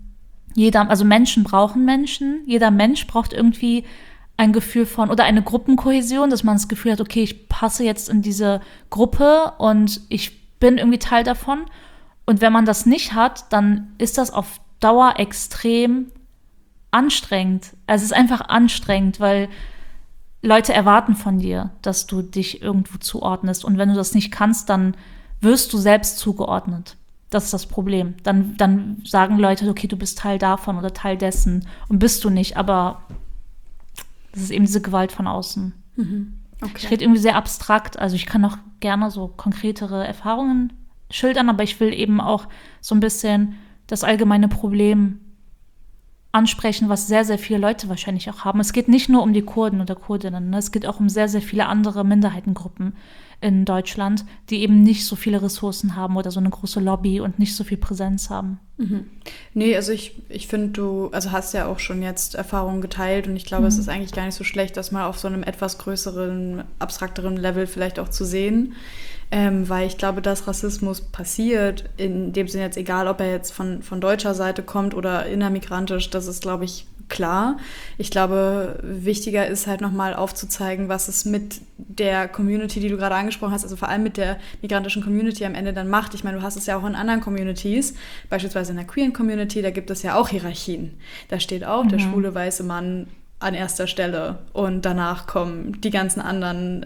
Also Menschen brauchen Menschen. Jeder Mensch braucht irgendwie ein Gefühl von, oder eine Gruppenkohäsion, dass man das Gefühl hat, okay, ich passe jetzt in diese Gruppe und ich bin irgendwie Teil davon. Und wenn man das nicht hat, dann ist das auf Dauer extrem anstrengend. Also es ist einfach anstrengend, weil Leute erwarten von dir, dass du dich irgendwo zuordnest. Und wenn du das nicht kannst, dann wirst du selbst zugeordnet. Das ist das Problem. Dann sagen Leute, okay, du bist Teil davon oder Teil dessen und bist du nicht. Aber das ist eben diese Gewalt von außen. Okay. Ich rede irgendwie sehr abstrakt. Also ich kann auch gerne so konkretere Erfahrungen schildern, aber ich will eben auch so ein bisschen das allgemeine Problem ansprechen, was sehr, sehr viele Leute wahrscheinlich auch haben. Es geht nicht nur um die Kurden oder Kurdinnen, ne? Es geht auch um sehr, sehr viele andere Minderheitengruppen in Deutschland, die eben nicht so viele Ressourcen haben oder so eine große Lobby und nicht so viel Präsenz haben. Nee, also ich finde, du hast ja auch schon jetzt Erfahrungen geteilt und ich glaube, es ist eigentlich gar nicht so schlecht, das mal auf so einem etwas größeren, abstrakteren Level vielleicht auch zu sehen. Weil ich glaube, dass Rassismus passiert, in dem Sinne jetzt egal, ob er jetzt von deutscher Seite kommt oder innermigrantisch, das ist, glaube ich, klar. Ich glaube, wichtiger ist halt nochmal aufzuzeigen, was es mit der Community, die du gerade angesprochen hast, also vor allem mit der migrantischen Community am Ende dann macht. Ich meine, du hast es ja auch in anderen Communities, beispielsweise in der queeren Community, da gibt es ja auch Hierarchien. Da steht auch der schwule weiße Mann an erster Stelle und danach kommen die ganzen anderen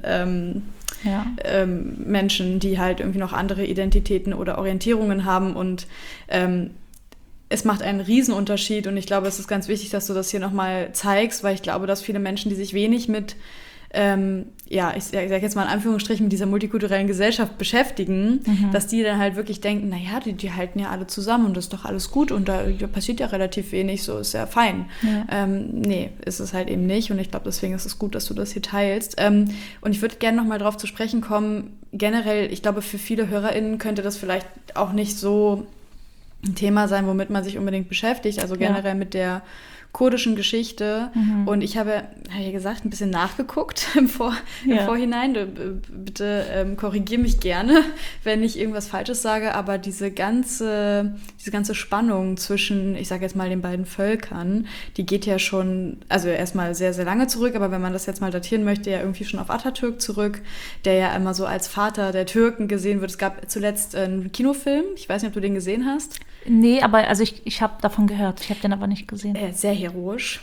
Menschen, die halt irgendwie noch andere Identitäten oder Orientierungen haben und es macht einen Riesenunterschied und ich glaube, es ist ganz wichtig, dass du das hier nochmal zeigst, weil ich glaube, dass viele Menschen, die sich wenig mit ich sage jetzt mal in Anführungsstrichen, mit dieser multikulturellen Gesellschaft beschäftigen, dass die dann halt wirklich denken, naja, die halten ja alle zusammen und das ist doch alles gut und da passiert ja relativ wenig, so ist ja fein. Ja. Nee, ist es halt eben nicht und ich glaube, deswegen ist es gut, dass du das hier teilst. Und ich würde gerne nochmal drauf zu sprechen kommen, generell, ich glaube, für viele HörerInnen könnte das vielleicht auch nicht so ein Thema sein, womit man sich unbedingt beschäftigt, also generell mit der kurdischen Geschichte. Und ich habe ja gesagt, ein bisschen nachgeguckt im Vorhinein. Bitte korrigiere mich gerne, wenn ich irgendwas Falsches sage, aber diese ganze Spannung zwischen, ich sage jetzt mal, den beiden Völkern, die geht ja schon, also erstmal sehr, sehr lange zurück, aber wenn man das jetzt mal datieren möchte, ja irgendwie schon auf Atatürk zurück, der ja immer so als Vater der Türken gesehen wird. Es gab zuletzt einen Kinofilm, ich weiß nicht, ob du den gesehen hast. Nee, aber also ich habe davon gehört, ich habe den aber nicht gesehen. Sehr heroisch.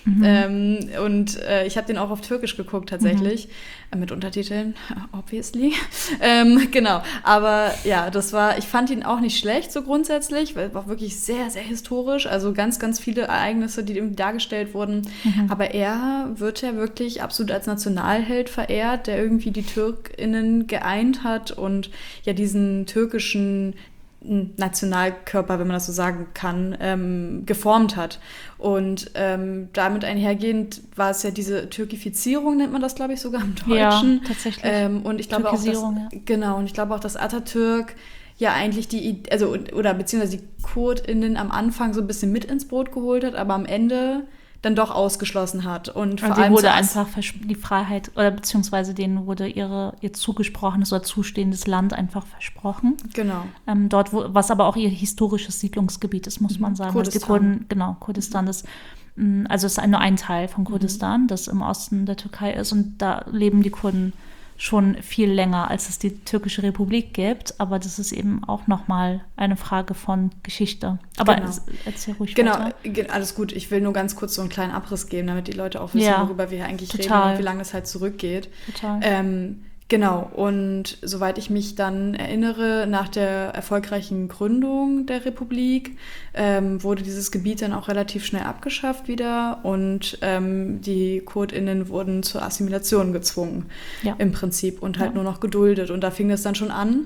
Und ich habe den auch auf Türkisch geguckt tatsächlich, mit Untertiteln, obviously. Genau, aber ja, ich fand ihn auch nicht schlecht so grundsätzlich, weil er war wirklich sehr, sehr historisch, also ganz, ganz viele Ereignisse, die irgendwie dargestellt wurden. Aber er wird ja wirklich absolut als Nationalheld verehrt, der irgendwie die TürkInnen geeint hat und ja diesen türkischen Nationalkörper, wenn man das so sagen kann, geformt hat. Und damit einhergehend war es ja diese Türkifizierung, nennt man das, glaube ich, sogar im Deutschen. Ja, tatsächlich. Und ich glaube und ich glaube auch, dass Atatürk ja eigentlich beziehungsweise die KurdInnen am Anfang so ein bisschen mit ins Boot geholt hat, aber am Ende dann doch ausgeschlossen hat. Und vor allem wurde einfach die Freiheit, oder beziehungsweise denen wurde ihr zugesprochenes oder zustehendes Land einfach versprochen. Genau. Dort, was aber auch ihr historisches Siedlungsgebiet ist, muss man sagen. Kurdistan. Kurdistan ist, also es ist nur ein Teil von Kurdistan, das im Osten der Türkei ist und da leben die Kurden schon viel länger, als es die Türkische Republik gibt. Aber das ist eben auch nochmal eine Frage von Geschichte. Aber erzähl ruhig weiter. Genau, alles gut. Ich will nur ganz kurz so einen kleinen Abriss geben, damit die Leute auch wissen, worüber wir hier eigentlich reden und wie lange es halt zurückgeht. Total. Genau, und soweit ich mich dann erinnere, nach der erfolgreichen Gründung der Republik wurde dieses Gebiet dann auch relativ schnell abgeschafft wieder und die KurdInnen wurden zur Assimilation gezwungen, im Prinzip, und halt nur noch geduldet. Und da fing das dann schon an.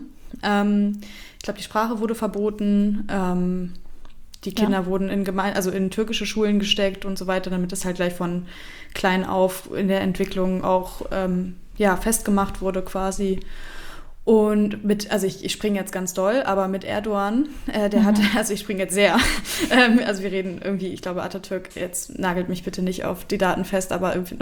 Ich glaube, die Sprache wurde verboten, die Kinder wurden in türkische Schulen gesteckt und so weiter, damit das halt gleich von klein auf in der Entwicklung auch festgemacht wurde quasi. Und also ich springe jetzt ganz doll, aber mit Erdogan, der hat, also ich springe jetzt sehr, also wir reden irgendwie, ich glaube Atatürk, jetzt nagelt mich bitte nicht auf die Daten fest, aber irgendwie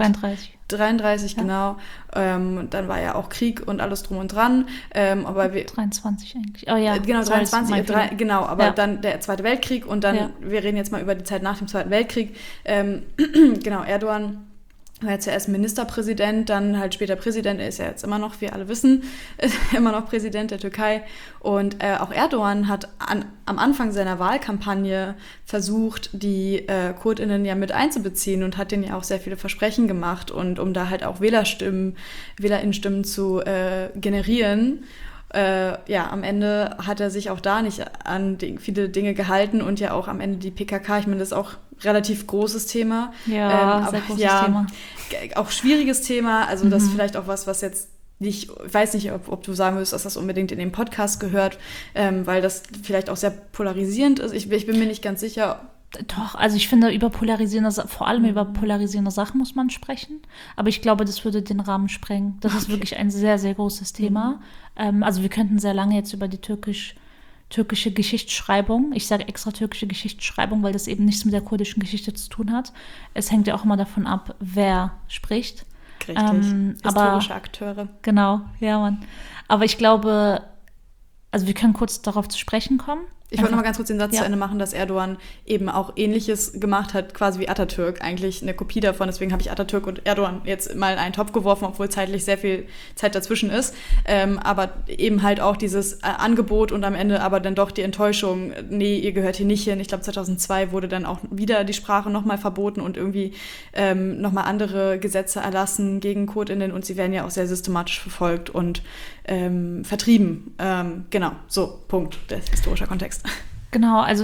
1933, ja. Genau. Dann war ja auch Krieg und alles drum und dran. Aber 23 eigentlich. Oh ja. Genau, 23, genau, aber dann der Zweite Weltkrieg und dann, wir reden jetzt mal über die Zeit nach dem Zweiten Weltkrieg. Genau, Erdogan war ja zuerst Ministerpräsident, dann halt später Präsident. Er ist ja jetzt immer noch, wie alle wissen, immer noch Präsident der Türkei. Und auch Erdogan hat am Anfang seiner Wahlkampagne versucht, die KurdInnen ja mit einzubeziehen und hat denen ja auch sehr viele Versprechen gemacht, und um da halt auch WählerInnenstimmen zu generieren. Am Ende hat er sich auch da nicht an viele Dinge gehalten und ja auch am Ende die PKK, ich meine, das ist auch relativ großes Thema. Ja, sehr großes Thema. Auch schwieriges Thema, also das ist vielleicht auch was jetzt nicht, ich weiß nicht, ob du sagen würdest, dass das unbedingt in den Podcast gehört, weil das vielleicht auch sehr polarisierend ist. Ich bin mir nicht ganz sicher. Doch, also ich finde, vor allem über polarisierende Sachen muss man sprechen. Aber ich glaube, das würde den Rahmen sprengen. Das ist wirklich ein sehr, sehr großes Thema. Also wir könnten sehr lange jetzt über die türkische Geschichtsschreibung, ich sage extra türkische Geschichtsschreibung, weil das eben nichts mit der kurdischen Geschichte zu tun hat. Es hängt ja auch immer davon ab, wer spricht. Richtig, historische Akteure. Genau, ja, Mann. Aber ich glaube, also wir können kurz darauf zu sprechen kommen. Ich wollte noch mal ganz kurz den Satz zu Ende machen, dass Erdogan eben auch Ähnliches gemacht hat, quasi wie Atatürk, eigentlich eine Kopie davon. Deswegen habe ich Atatürk und Erdogan jetzt mal in einen Topf geworfen, obwohl zeitlich sehr viel Zeit dazwischen ist. Aber eben halt auch dieses Angebot und am Ende aber dann doch die Enttäuschung, nee, ihr gehört hier nicht hin. Ich glaube, 2002 wurde dann auch wieder die Sprache noch mal verboten und irgendwie noch mal andere Gesetze erlassen gegen KurdInnen, und sie werden ja auch sehr systematisch verfolgt und vertrieben. Genau, so, Punkt, der historische Kontext. Genau, also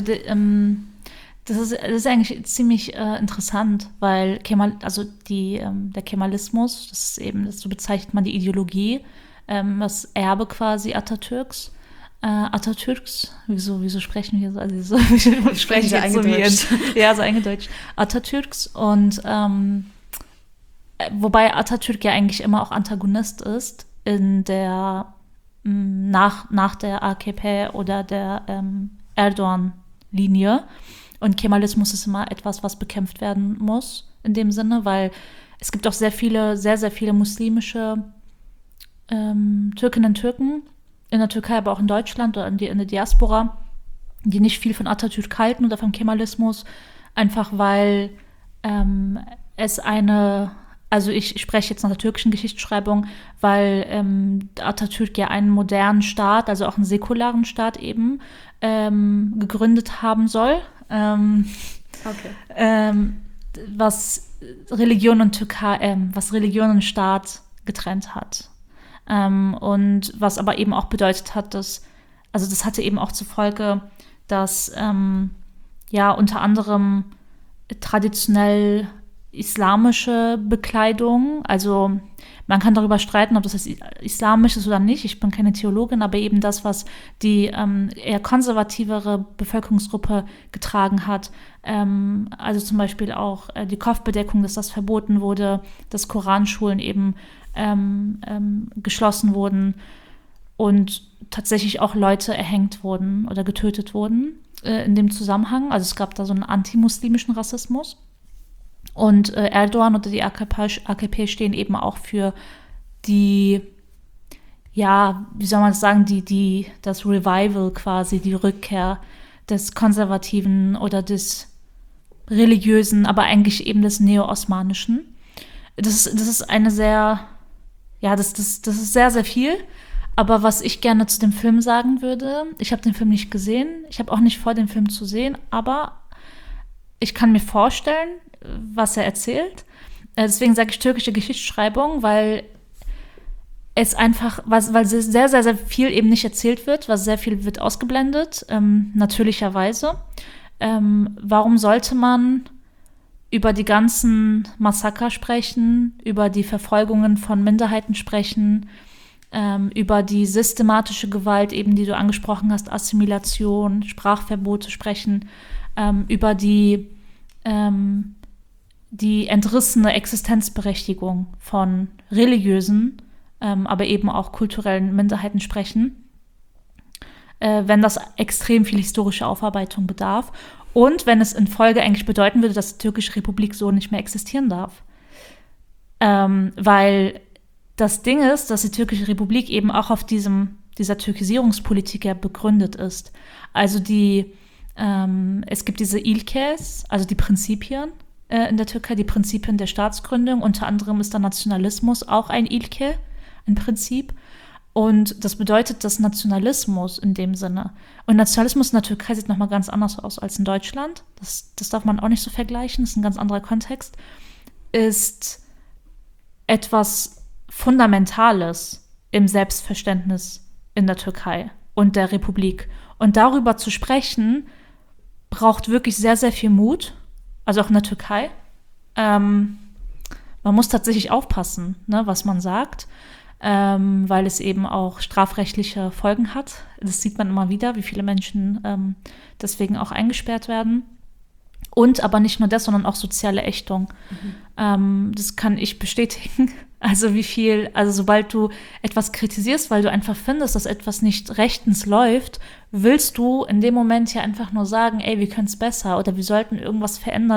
das ist eigentlich ziemlich interessant, weil der Kemalismus, das ist eben, so bezeichnet man die Ideologie, das Erbe quasi Atatürks, wieso sprechen wir so? Also so sprechen wir eingedeutscht. Ja, so eingedeutscht. Atatürks, und wobei Atatürk ja eigentlich immer auch Antagonist ist in der nach der AKP oder der Erdogan-Linie. Und Kemalismus ist immer etwas, was bekämpft werden muss in dem Sinne, weil es gibt auch sehr, sehr viele muslimische Türkinnen und Türken in der Türkei, aber auch in Deutschland oder in der Diaspora, die nicht viel von Atatürk halten oder vom Kemalismus, einfach weil also ich spreche jetzt nach der türkischen Geschichtsschreibung, weil Atatürk ja einen modernen Staat, also auch einen säkularen Staat eben, gegründet haben soll, was Religion und Staat getrennt hat. Und was aber eben auch bedeutet hat, das hatte eben auch zur Folge, dass unter anderem traditionell islamische Bekleidung, also man kann darüber streiten, ob das islamisch ist oder nicht, ich bin keine Theologin, aber eben das, was die eher konservativere Bevölkerungsgruppe getragen hat, also zum Beispiel auch die Kopfbedeckung, dass das verboten wurde, dass Koranschulen eben geschlossen wurden und tatsächlich auch Leute erhängt wurden oder getötet wurden in dem Zusammenhang. Also es gab da so einen antimuslimischen Rassismus. Und Erdogan oder die AKP stehen eben auch für die, wie soll man das sagen, das Revival quasi, die Rückkehr des Konservativen oder des Religiösen, aber eigentlich eben des Neo-Osmanischen. Das ist eine sehr, das ist sehr, sehr viel. Aber was ich gerne zu dem Film sagen würde, ich habe den Film nicht gesehen, ich habe auch nicht vor, den Film zu sehen, aber ich kann mir vorstellen, was er erzählt. Deswegen sage ich türkische Geschichtsschreibung, weil es einfach, weil sehr, sehr, sehr viel eben nicht erzählt wird, was sehr viel wird ausgeblendet, natürlicherweise. Warum sollte man über die ganzen Massaker sprechen, über die Verfolgungen von Minderheiten sprechen, über die systematische Gewalt, eben die du angesprochen hast, Assimilation, Sprachverbote sprechen, über die entrissene Existenzberechtigung von religiösen aber eben auch kulturellen Minderheiten sprechen, wenn das extrem viel historische Aufarbeitung bedarf und wenn es in Folge eigentlich bedeuten würde, dass die Türkische Republik so nicht mehr existieren darf. Weil das Ding ist, dass die Türkische Republik eben auch auf dieser Türkisierungspolitik ja begründet ist. Also es gibt diese İlkes, also die Prinzipien in der Türkei, die Prinzipien der Staatsgründung. Unter anderem ist der Nationalismus auch ein İlke, ein Prinzip. Und das bedeutet, dass Nationalismus in dem Sinne, und Nationalismus in der Türkei sieht nochmal ganz anders aus als in Deutschland, das darf man auch nicht so vergleichen, das ist ein ganz anderer Kontext, ist etwas Fundamentales im Selbstverständnis in der Türkei und der Republik. Und darüber zu sprechen, braucht wirklich sehr, sehr viel Mut, also auch in der Türkei. Man muss tatsächlich aufpassen, ne, was man sagt, weil es eben auch strafrechtliche Folgen hat. Das sieht man immer wieder, wie viele Menschen deswegen auch eingesperrt werden. Und aber nicht nur das, sondern auch soziale Ächtung. Das kann ich bestätigen. Also sobald du etwas kritisierst, weil du einfach findest, dass etwas nicht rechtens läuft, willst du in dem Moment ja einfach nur sagen, ey, wir können es besser oder wir sollten irgendwas verändern.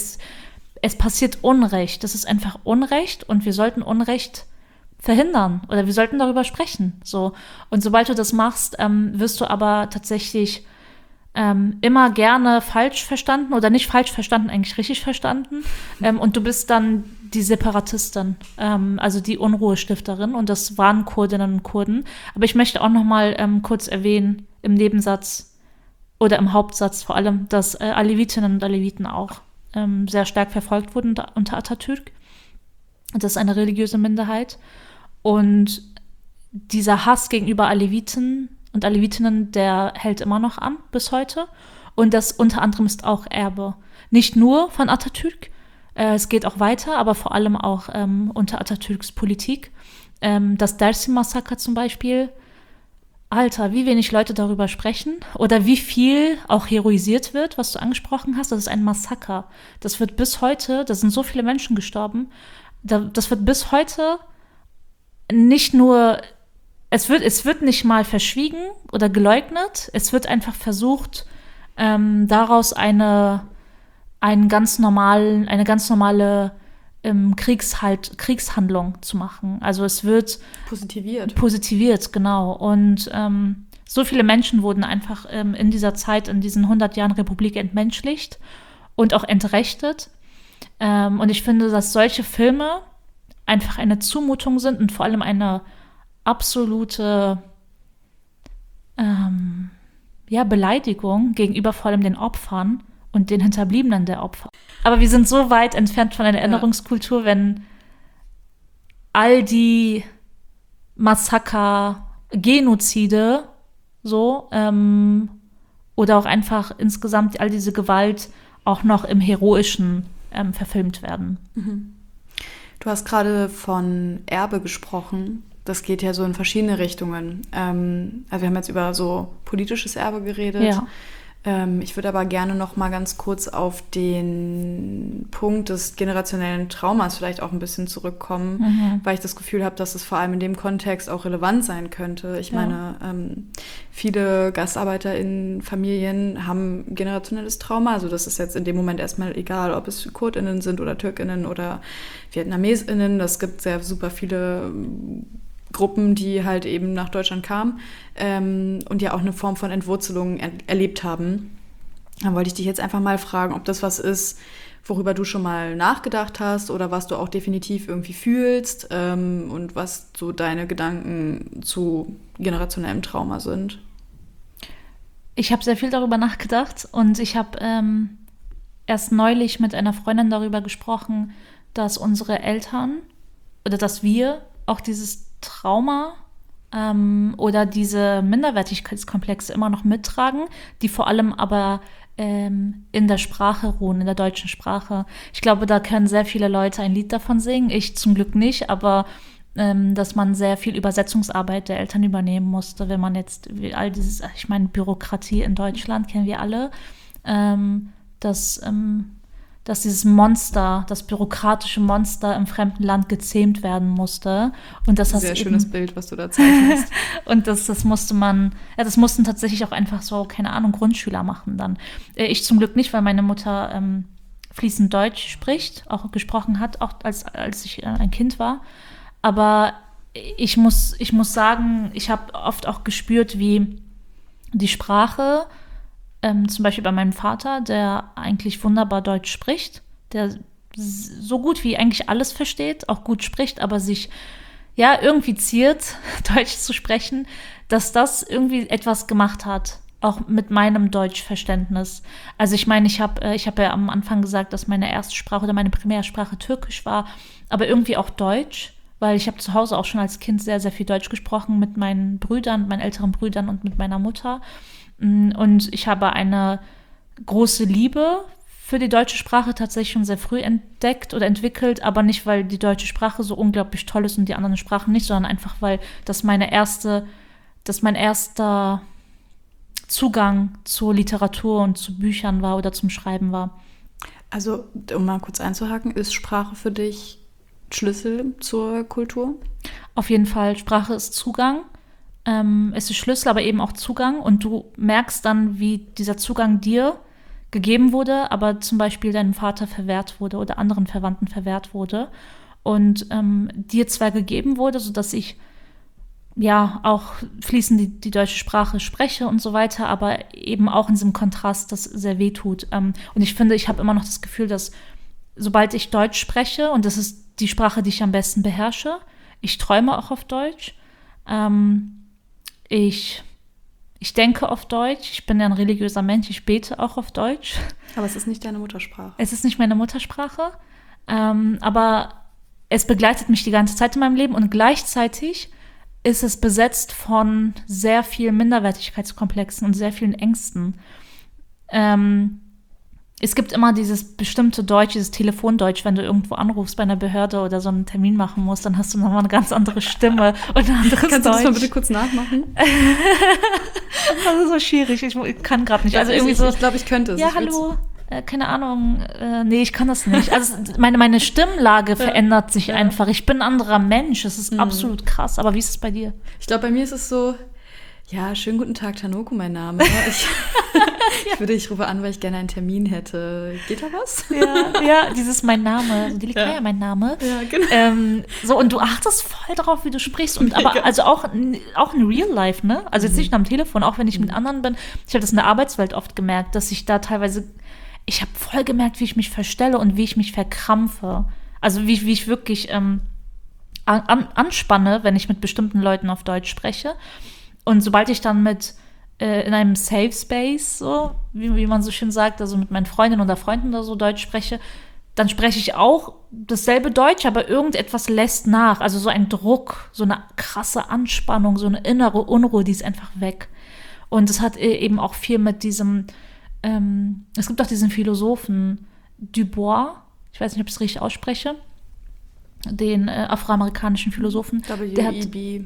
Es passiert Unrecht. Das ist einfach Unrecht und wir sollten Unrecht verhindern oder wir sollten darüber sprechen. So. Und sobald du das machst, wirst du aber tatsächlich immer gerne falsch verstanden oder nicht falsch verstanden, eigentlich richtig verstanden. Und du bist dann die Separatistin, also die Unruhestifterin. Und das waren Kurdinnen und Kurden. Aber ich möchte auch noch mal kurz erwähnen, im Nebensatz oder im Hauptsatz vor allem, dass Alevitinnen und Aleviten auch sehr stark verfolgt wurden unter Atatürk. Das ist eine religiöse Minderheit. Und dieser Hass gegenüber Aleviten und Alevitinnen, der hält immer noch an bis heute. Und das unter anderem ist auch Erbe. Nicht nur von Atatürk, es geht auch weiter, aber vor allem auch unter Atatürks Politik. Das Dersim-Massaker zum Beispiel. Alter, wie wenig Leute darüber sprechen oder wie viel auch heroisiert wird, was du angesprochen hast. Das ist ein Massaker. Das wird bis heute, da sind so viele Menschen gestorben, das wird bis heute nicht nur, es wird nicht mal verschwiegen oder geleugnet, es wird einfach versucht, daraus eine ganz normale Kriegshandlung zu machen. Also es wird positiviert, genau. Und so viele Menschen wurden einfach in dieser Zeit, in diesen 100 Jahren Republik entmenschlicht und auch entrechtet. Und ich finde, dass solche Filme einfach eine Zumutung sind und vor allem eine absolute Beleidigung gegenüber vor allem den Opfern und den Hinterbliebenen der Opfer. Aber wir sind so weit entfernt von einer Erinnerungskultur, wenn all die Massaker, Genozide so oder auch einfach insgesamt all diese Gewalt auch noch im Heroischen verfilmt werden. Mhm. Du hast gerade von Erbe gesprochen. Das geht ja so in verschiedene Richtungen. Also wir haben jetzt über so politisches Erbe geredet. Ja. Ich würde aber gerne noch mal ganz kurz auf den Punkt des generationellen Traumas vielleicht auch ein bisschen zurückkommen, weil ich das Gefühl habe, dass es vor allem in dem Kontext auch relevant sein könnte. Ich meine, viele Gastarbeiter in Familien haben generationelles Trauma. Also das ist jetzt in dem Moment erstmal egal, ob es KurdInnen sind oder TürkInnen oder VietnamesInnen. Das gibt sehr super viele Gruppen, die halt eben nach Deutschland kamen und ja auch eine Form von Entwurzelung erlebt haben. Dann wollte ich dich jetzt einfach mal fragen, ob das was ist, worüber du schon mal nachgedacht hast oder was du auch definitiv irgendwie fühlst und was so deine Gedanken zu generationellem Trauma sind. Ich habe sehr viel darüber nachgedacht und ich habe erst neulich mit einer Freundin darüber gesprochen, dass unsere Eltern oder dass wir auch dieses Trauma oder diese Minderwertigkeitskomplexe immer noch mittragen, die vor allem aber in der Sprache ruhen, in der deutschen Sprache. Ich glaube, da können sehr viele Leute ein Lied davon singen. Ich zum Glück nicht, aber dass man sehr viel Übersetzungsarbeit der Eltern übernehmen musste, wenn man jetzt all dieses, ich meine, Bürokratie in Deutschland kennen wir alle, dass dass dieses Monster, das bürokratische Monster im fremden Land gezähmt werden musste. Und das Sehr schönes Bild, was du da zeichnest. Und das mussten tatsächlich auch einfach so, keine Ahnung, Grundschüler machen dann. Ich zum Glück nicht, weil meine Mutter fließend Deutsch spricht, auch gesprochen hat, auch als ich ein Kind war. Aber ich muss sagen, ich habe oft auch gespürt, wie die Sprache, zum Beispiel bei meinem Vater, der eigentlich wunderbar Deutsch spricht, der so gut wie eigentlich alles versteht, auch gut spricht, aber sich ja irgendwie ziert, Deutsch zu sprechen, dass das irgendwie etwas gemacht hat, auch mit meinem Deutschverständnis. Also ich meine, ich hab ja am Anfang gesagt, dass meine erste Sprache oder meine Primärsprache Türkisch war, aber irgendwie auch Deutsch, weil ich habe zu Hause auch schon als Kind sehr, sehr viel Deutsch gesprochen mit meinen Brüdern, meinen älteren Brüdern und mit meiner Mutter. Und ich habe eine große Liebe für die deutsche Sprache tatsächlich schon sehr früh entdeckt oder entwickelt, aber nicht, weil die deutsche Sprache so unglaublich toll ist und die anderen Sprachen nicht, sondern einfach, weil das mein erster Zugang zur Literatur und zu Büchern war oder zum Schreiben war. Also, um mal kurz einzuhaken, ist Sprache für dich Schlüssel zur Kultur? Auf jeden Fall, Sprache ist Zugang. Es ist Schlüssel, aber eben auch Zugang. Und du merkst dann, wie dieser Zugang dir gegeben wurde, aber zum Beispiel deinem Vater verwehrt wurde oder anderen Verwandten verwehrt wurde. Und dir zwar gegeben wurde, sodass ich ja auch fließend die deutsche Sprache spreche und so weiter, aber eben auch in diesem Kontrast, das sehr weh tut. Und ich finde, ich habe immer noch das Gefühl, dass sobald ich Deutsch spreche, und das ist die Sprache, die ich am besten beherrsche, ich träume auch auf Deutsch, ich denke auf Deutsch, ich bin ja ein religiöser Mensch, ich bete auch auf Deutsch. Aber es ist nicht deine Muttersprache. Es ist nicht meine Muttersprache, aber es begleitet mich die ganze Zeit in meinem Leben und gleichzeitig ist es besetzt von sehr vielen Minderwertigkeitskomplexen und sehr vielen Ängsten. Es gibt immer dieses bestimmte Deutsch, dieses Telefondeutsch, wenn du irgendwo anrufst bei einer Behörde oder so einen Termin machen musst, dann hast du nochmal eine ganz andere Stimme und ein anderes Deutsch. Kannst du das mal bitte kurz nachmachen? Das ist so schwierig, ich kann gerade nicht. Also irgendwie ich glaube, ich könnte es. Ja, hallo, keine Ahnung, nee, ich kann das nicht. Also meine Stimmlage verändert sich einfach. Ich bin ein anderer Mensch, das ist absolut krass. Aber wie ist es bei dir? Ich glaube, bei mir ist es so, ja, schönen guten Tag, Tanoko, mein Name. Ich rufe an, weil ich gerne einen Termin hätte. Geht da was? Ja, dieses mein Name, also Delikaya, mein Name. Ja, genau. So, und du achtest voll drauf, wie du sprichst. Und aber also auch in Real Life, ne? Also jetzt nicht nur am Telefon, auch wenn ich mit anderen bin. Ich habe das in der Arbeitswelt oft gemerkt, dass ich da teilweise, ich habe voll gemerkt, wie ich mich verstelle und wie ich mich verkrampfe. Also wie ich wirklich anspanne, wenn ich mit bestimmten Leuten auf Deutsch spreche. Und sobald ich dann in einem Safe Space, so, wie man so schön sagt, also mit meinen Freundinnen oder Freunden oder so Deutsch spreche, dann spreche ich auch dasselbe Deutsch, aber irgendetwas lässt nach. Also so ein Druck, so eine krasse Anspannung, so eine innere Unruhe, die ist einfach weg. Und es hat eben auch viel mit diesem, es gibt auch diesen Philosophen Dubois, ich weiß nicht, ob ich es richtig ausspreche, den afroamerikanischen Philosophen. W.E.B.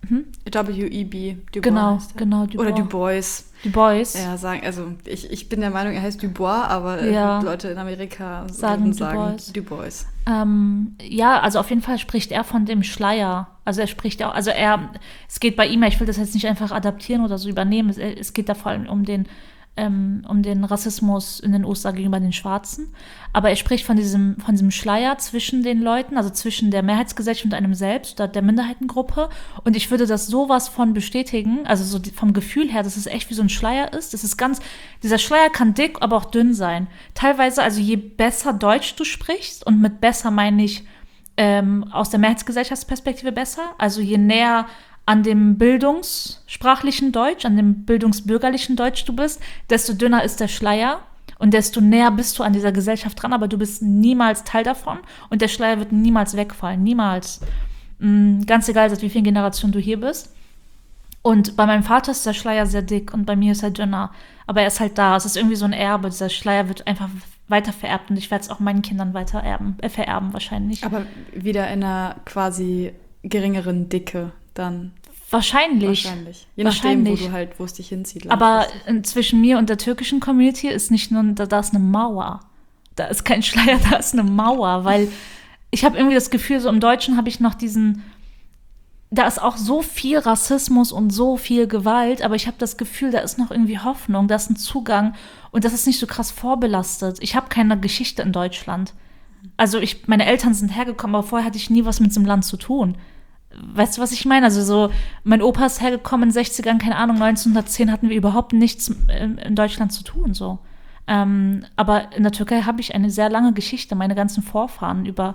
Dubois. Genau, Dubois. Oder Du Bois. Du Bois. Ja, also ich bin der Meinung, er heißt Dubois, aber Leute in Amerika sagen Du Bois. Ja, also auf jeden Fall spricht er von dem Schleier. Also er spricht auch, es geht bei ihm, ich will das jetzt nicht einfach adaptieren oder so übernehmen, es geht da vor allem um den Rassismus in den USA gegenüber den Schwarzen. Aber er spricht von diesem Schleier zwischen den Leuten, also zwischen der Mehrheitsgesellschaft und einem selbst, der Minderheitengruppe. Und ich würde das sowas von bestätigen, also so vom Gefühl her, dass es echt wie so ein Schleier ist. Dieser Schleier kann dick, aber auch dünn sein. Teilweise, also je besser Deutsch du sprichst, und mit besser meine ich aus der Mehrheitsgesellschaftsperspektive besser, also je näher an dem bildungssprachlichen Deutsch, an dem bildungsbürgerlichen Deutsch du bist, desto dünner ist der Schleier und desto näher bist du an dieser Gesellschaft dran, aber du bist niemals Teil davon und der Schleier wird niemals wegfallen, niemals. Ganz egal, seit wie vielen Generationen du hier bist. Und bei meinem Vater ist der Schleier sehr dick und bei mir ist er dünner, aber er ist halt da, es ist irgendwie so ein Erbe, dieser Schleier wird einfach weiter vererbt und ich werde es auch meinen Kindern weiter vererben wahrscheinlich. Aber wieder in einer quasi geringeren Dicke dann. Wahrscheinlich. Je nachdem, wo es dich hinzieht. Aber zwischen mir und der türkischen Community ist nicht nur, da ist eine Mauer. da ist kein Schleier, da ist eine Mauer, weil ich habe irgendwie das Gefühl, so im Deutschen habe ich noch da ist auch so viel Rassismus und so viel Gewalt, aber ich habe das Gefühl, da ist noch irgendwie Hoffnung, da ist ein Zugang und das ist nicht so krass vorbelastet. Ich habe keine Geschichte in Deutschland. Also meine Eltern sind hergekommen, aber vorher hatte ich nie was mit diesem Land zu tun. Weißt du, was ich meine? Also so, mein Opa ist hergekommen in den 60ern, keine Ahnung, 1910 hatten wir überhaupt nichts in Deutschland zu tun, so. Aber in der Türkei habe ich eine sehr lange Geschichte, meine ganzen Vorfahren über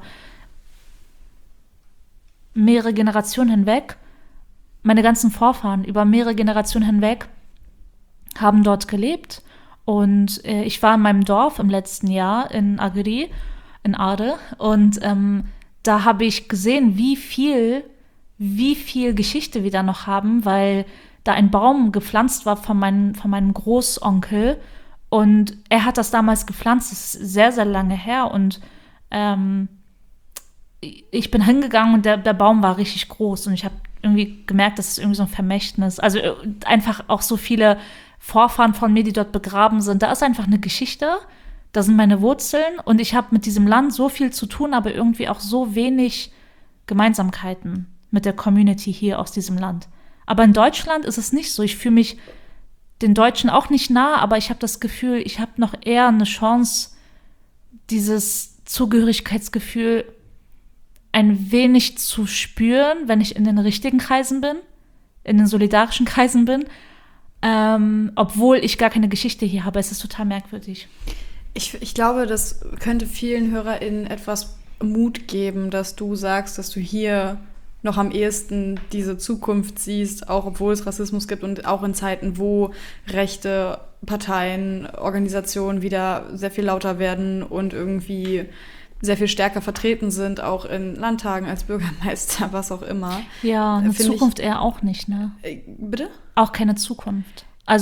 mehrere Generationen hinweg, haben dort gelebt. Und ich war in meinem Dorf im letzten Jahr in Agri, in Ağrı. Und da habe ich gesehen, wie viel Geschichte wir da noch haben, weil da ein Baum gepflanzt war von meinem Großonkel. Und er hat das damals gepflanzt, das ist sehr, sehr lange her. Und ich bin hingegangen und der Baum war richtig groß und ich habe irgendwie gemerkt, das ist irgendwie so ein Vermächtnis. Also einfach auch so viele Vorfahren von mir, die dort begraben sind. Da ist einfach eine Geschichte, da sind meine Wurzeln und ich habe mit diesem Land so viel zu tun, aber irgendwie auch so wenig Gemeinsamkeiten mit der Community hier aus diesem Land. Aber in Deutschland ist es nicht so. Ich fühle mich den Deutschen auch nicht nah, aber ich habe das Gefühl, ich habe noch eher eine Chance, dieses Zugehörigkeitsgefühl ein wenig zu spüren, wenn ich in den richtigen Kreisen bin, in den solidarischen Kreisen bin, obwohl ich gar keine Geschichte hier habe. Es ist total merkwürdig. Ich glaube, das könnte vielen HörerInnen etwas Mut geben, dass du sagst, dass du hier noch am ehesten diese Zukunft siehst, auch obwohl es Rassismus gibt und auch in Zeiten, wo rechte Parteien, Organisationen wieder sehr viel lauter werden und irgendwie sehr viel stärker vertreten sind, auch in Landtagen als Bürgermeister, was auch immer. Ja, eine Zukunft eher auch nicht, ne? Bitte? Auch keine Zukunft. Also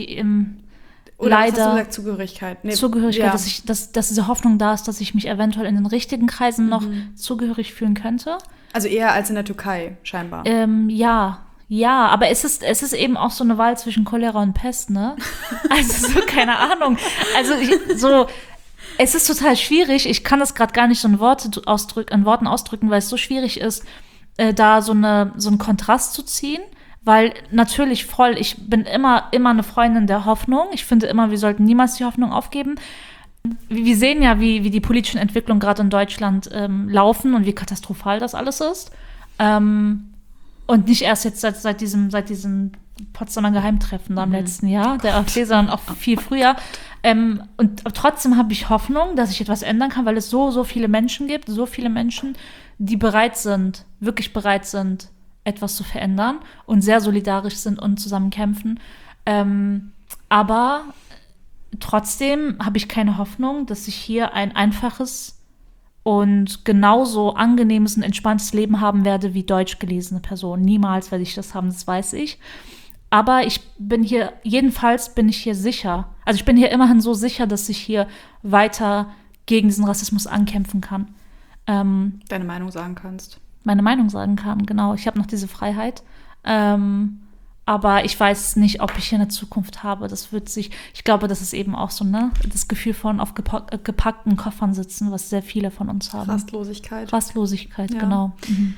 oder leider. Was hast du gesagt? Zugehörigkeit. Nee, Zugehörigkeit, ja. dass diese Hoffnung da ist, dass ich mich eventuell in den richtigen Kreisen noch zugehörig fühlen könnte. Also eher als in der Türkei, scheinbar. Ja, aber es ist eben auch so eine Wahl zwischen Cholera und Pest, ne? Also so, keine Ahnung. Also es ist total schwierig. Ich kann das gerade gar nicht so in Worten ausdrücken, weil es so schwierig ist, da so einen Kontrast zu ziehen. Weil natürlich ich bin immer eine Freundin der Hoffnung. Ich finde immer, wir sollten niemals die Hoffnung aufgeben. Wir sehen ja, wie die politischen Entwicklungen gerade in Deutschland laufen und wie katastrophal das alles ist. Und nicht erst jetzt seit diesem Potsdamer Geheimtreffen da im letzten Jahr, der AfD, sondern auch viel früher. Und trotzdem habe ich Hoffnung, dass ich etwas ändern kann, weil es so viele Menschen gibt, so viele Menschen, die wirklich bereit sind, etwas zu verändern und sehr solidarisch sind und zusammen kämpfen. Aber trotzdem habe ich keine Hoffnung, dass ich hier ein einfaches und genauso angenehmes und entspanntes Leben haben werde wie deutsch gelesene Personen. Niemals werde ich das haben, das weiß ich. Aber jedenfalls bin ich hier sicher. Also ich bin hier immerhin so sicher, dass ich hier weiter gegen diesen Rassismus ankämpfen kann. Deine Meinung sagen kannst. Meine Meinung sagen kann, genau. Ich habe noch diese Freiheit. Aber ich weiß nicht, ob ich hier eine Zukunft habe. Ich glaube, das ist eben auch so, ne? Das Gefühl von auf gepackten Koffern sitzen, was sehr viele von uns haben. Rastlosigkeit, ja. Genau. Mhm.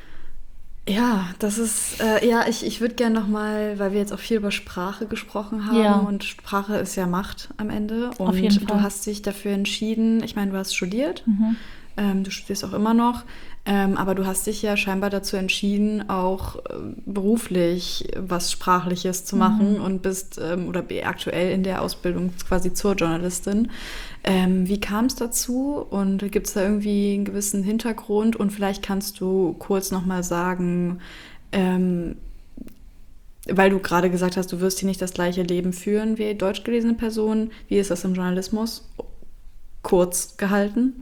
Ja, das ist, ich würde gerne nochmal, weil wir jetzt auch viel über Sprache gesprochen haben und Sprache ist ja Macht am Ende. Und auf jeden Fall. Du hast dich dafür entschieden, ich meine, du hast studiert, du studierst auch immer noch, aber du hast dich ja scheinbar dazu entschieden, auch beruflich was Sprachliches zu machen und bist aktuell in der Ausbildung quasi zur Journalistin. Wie kam es dazu und gibt es da irgendwie einen gewissen Hintergrund und vielleicht kannst du kurz nochmal sagen, weil du gerade gesagt hast, du wirst hier nicht das gleiche Leben führen wie deutsch gelesene Personen. Wie ist das im Journalismus? Kurz gehalten,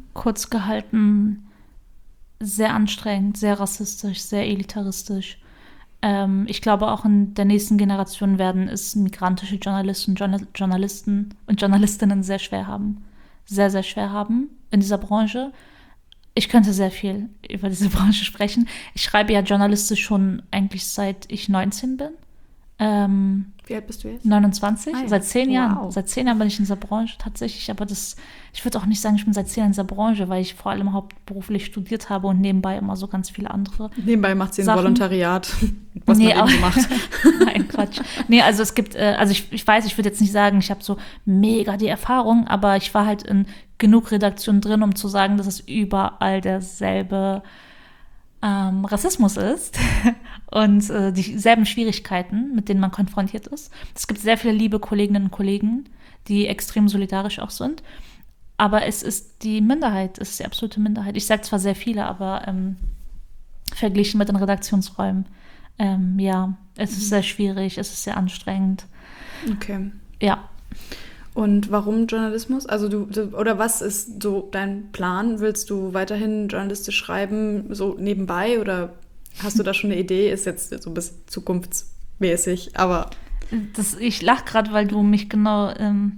sehr anstrengend, sehr rassistisch, sehr elitaristisch. Ich glaube, auch in der nächsten Generation werden es migrantische Journalisten und Journalistinnen sehr schwer haben. Sehr, sehr schwer haben in dieser Branche. Ich könnte sehr viel über diese Branche sprechen. Ich schreibe ja journalistisch schon eigentlich seit ich 19 bin. Wie alt bist du jetzt? 29, Ah, ja. seit 10 Jahren. Wow. Seit 10 Jahren bin ich in dieser Branche tatsächlich, aber ich würde auch nicht sagen, ich bin seit 10 Jahren in dieser Branche, weil ich vor allem hauptberuflich studiert habe und nebenbei immer so ganz viele andere. Nebenbei macht sie ein Sachen. Volontariat, was man eben so macht. Nein, Quatsch. Nee, also es gibt, also ich weiß, ich würde jetzt nicht sagen, ich habe so mega die Erfahrung, aber ich war halt in genug Redaktionen drin, um zu sagen, dass es überall derselbe Rassismus ist und dieselben Schwierigkeiten, mit denen man konfrontiert ist. Es gibt sehr viele liebe Kolleginnen und Kollegen, die extrem solidarisch auch sind, aber es ist die Minderheit, es ist die absolute Minderheit. Ich sage zwar sehr viele, aber verglichen mit den Redaktionsräumen, ja, es ist sehr schwierig, es ist sehr anstrengend. Okay. Ja. Und warum Journalismus? Also oder was ist so dein Plan? Willst du weiterhin journalistisch schreiben, so nebenbei? Oder hast du da schon eine Idee? Ist jetzt so ein bisschen zukunftsmäßig, aber... Ich lache gerade, weil du mich genau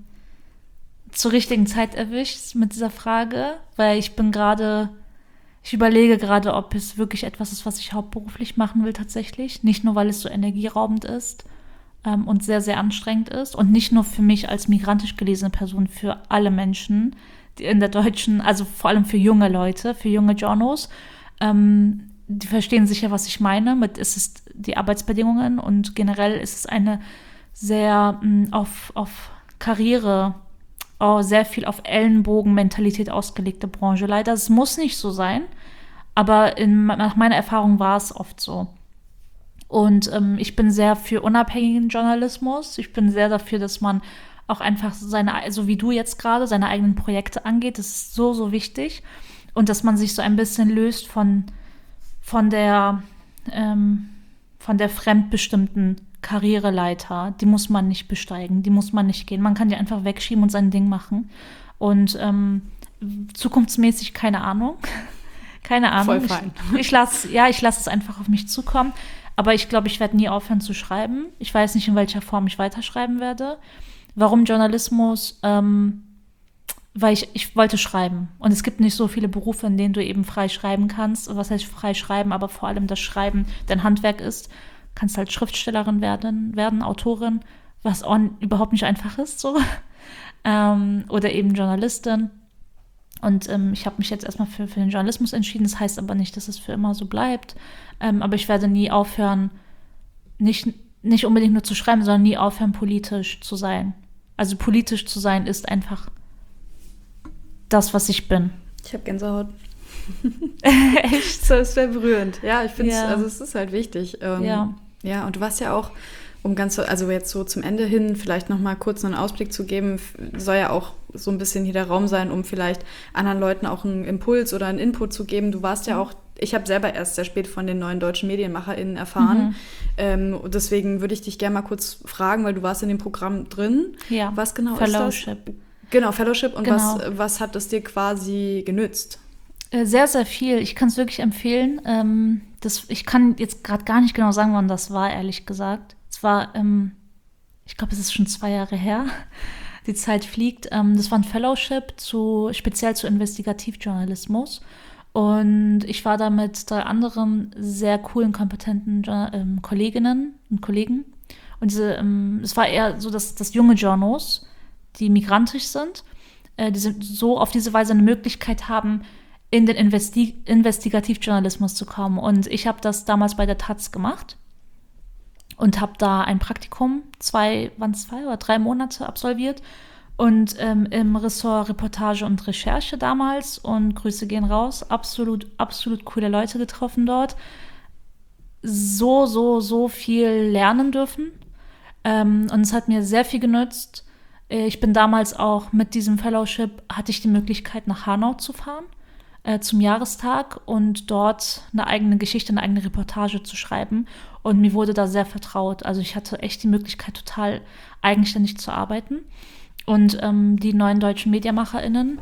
zur richtigen Zeit erwischst mit dieser Frage, weil ich überlege gerade, ob es wirklich etwas ist, was ich hauptberuflich machen will tatsächlich. Nicht nur, weil es so energieraubend ist, und sehr, sehr anstrengend ist. Und nicht nur für mich als migrantisch gelesene Person, für alle Menschen, die in der deutschen, also vor allem für junge Leute, für junge Journos, die verstehen sicher, was ich meine. Es ist die Arbeitsbedingungen und generell ist es eine sehr auf Karriere, sehr viel auf Ellenbogen-Mentalität ausgelegte Branche. Leider, es muss nicht so sein, aber nach meiner Erfahrung war es oft so. Und ich bin sehr für unabhängigen Journalismus. Ich bin sehr dafür, dass man auch einfach so wie du jetzt gerade, seine eigenen Projekte angeht. Das ist so, so wichtig. Und dass man sich so ein bisschen löst von der fremdbestimmten Karriereleiter. Die muss man nicht besteigen, die muss man nicht gehen. Man kann die einfach wegschieben und sein Ding machen. Und zukunftsmäßig keine Ahnung. Keine Ahnung. Voll fein. Ich lasse es einfach auf mich zukommen. Aber ich glaube, ich werde nie aufhören zu schreiben. Ich weiß nicht, in welcher Form ich weiterschreiben werde. Warum Journalismus? Weil ich wollte schreiben. Und es gibt nicht so viele Berufe, in denen du eben frei schreiben kannst. Was heißt frei schreiben? Aber vor allem das Schreiben dein Handwerk ist. Kannst halt Schriftstellerin werden, Autorin, was auch überhaupt nicht einfach ist. So. Oder eben Journalistin. Und ich habe mich jetzt erstmal für den Journalismus entschieden. Das heißt aber nicht, dass es für immer so bleibt. Aber ich werde nie aufhören, nicht unbedingt nur zu schreiben, sondern nie aufhören, politisch zu sein. Also politisch zu sein ist einfach das, was ich bin. Ich habe Gänsehaut. Echt? Das ist sehr berührend. Ja, ich finde es, Ja. also es ist halt wichtig. Ja. Ja, und du warst ja auch, also jetzt so zum Ende hin vielleicht nochmal kurz einen Ausblick zu geben, soll ja auch so ein bisschen hier der Raum sein, um vielleicht anderen Leuten auch einen Impuls oder einen Input zu geben. Du warst ja auch, ich habe selber erst sehr spät von den neuen deutschen MedienmacherInnen erfahren. Deswegen würde ich dich gerne mal kurz fragen, weil du warst in dem Programm drin. Ja. Was genau Fellowship. ist das? Genau, Fellowship. Und Genau. was hat es dir quasi genützt? Sehr, sehr viel. Ich kann es wirklich empfehlen. Ich kann jetzt gerade gar nicht genau sagen, wann das war, ehrlich gesagt. Es war, ich glaube, es ist schon 2 Jahre her. Die Zeit fliegt. Das war ein Fellowship speziell zu Investigativjournalismus. Und ich war da mit 3 anderen sehr coolen, kompetenten Kolleginnen und Kollegen. Und es war eher so, dass junge Journos, die migrantisch sind, die so auf diese Weise eine Möglichkeit haben, in den Investigativjournalismus zu kommen. Und ich habe das damals bei der Taz gemacht und habe da ein Praktikum, 2 oder 3 Monate absolviert und im Ressort Reportage und Recherche damals, und Grüße gehen raus, absolut, absolut coole Leute getroffen dort, so viel lernen dürfen, und es hat mir sehr viel genützt. Ich bin damals auch mit diesem Fellowship, hatte ich die Möglichkeit, nach Hanau zu fahren, zum Jahrestag, und dort eine eigene Geschichte, eine eigene Reportage zu schreiben. Und mir wurde da sehr vertraut. Also ich hatte echt die Möglichkeit, total eigenständig zu arbeiten. Und die neuen deutschen MedienmacherInnen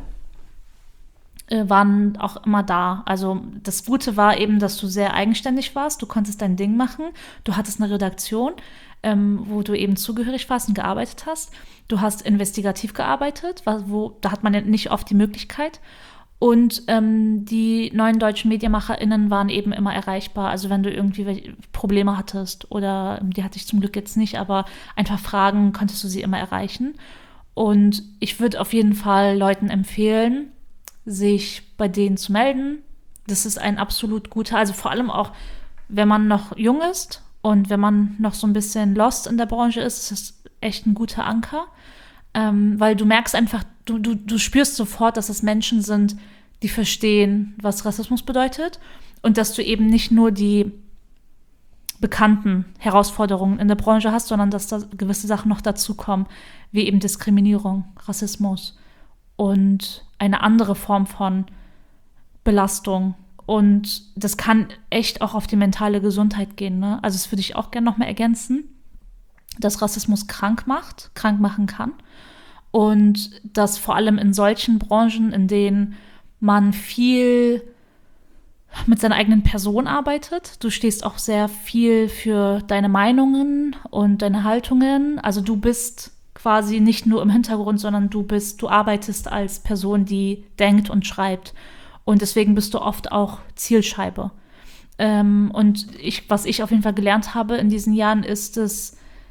waren auch immer da. Also das Gute war eben, dass du sehr eigenständig warst. Du konntest dein Ding machen. Du hattest eine Redaktion, wo du eben zugehörig warst und gearbeitet hast. Du hast investigativ gearbeitet, da hat man ja nicht oft die Möglichkeit. Und die neuen deutschen MedienmacherInnen waren eben immer erreichbar. Also wenn du irgendwie Probleme hattest oder die hatte ich zum Glück jetzt nicht, aber einfach Fragen, konntest du sie immer erreichen. Und ich würde auf jeden Fall Leuten empfehlen, sich bei denen zu melden. Das ist ein absolut guter, also vor allem auch, wenn man noch jung ist und wenn man noch so ein bisschen lost in der Branche ist das echt ein guter Anker. Weil du merkst einfach, du spürst sofort, dass es Menschen sind, die verstehen, was Rassismus bedeutet und dass du eben nicht nur die bekannten Herausforderungen in der Branche hast, sondern dass da gewisse Sachen noch dazukommen, wie eben Diskriminierung, Rassismus und eine andere Form von Belastung. Und das kann echt auch auf die mentale Gesundheit gehen, ne? Also das würde ich auch gerne noch mal ergänzen, dass Rassismus krank machen kann. Und dass vor allem in solchen Branchen, in denen man viel mit seiner eigenen Person arbeitet, du stehst auch sehr viel für deine Meinungen und deine Haltungen. Also du bist quasi nicht nur im Hintergrund, sondern du arbeitest als Person, die denkt und schreibt. Und deswegen bist du oft auch Zielscheibe. Und was ich auf jeden Fall gelernt habe in diesen Jahren, ist es,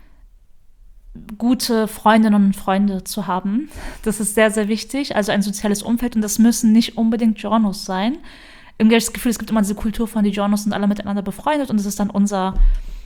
gute Freundinnen und Freunde zu haben. Das ist sehr, sehr wichtig. Also ein soziales Umfeld. Und das müssen nicht unbedingt Journos sein. Irgendwie habe ich das Gefühl, es gibt immer diese Kultur von, die Journos sind alle miteinander befreundet. Und das ist dann unsere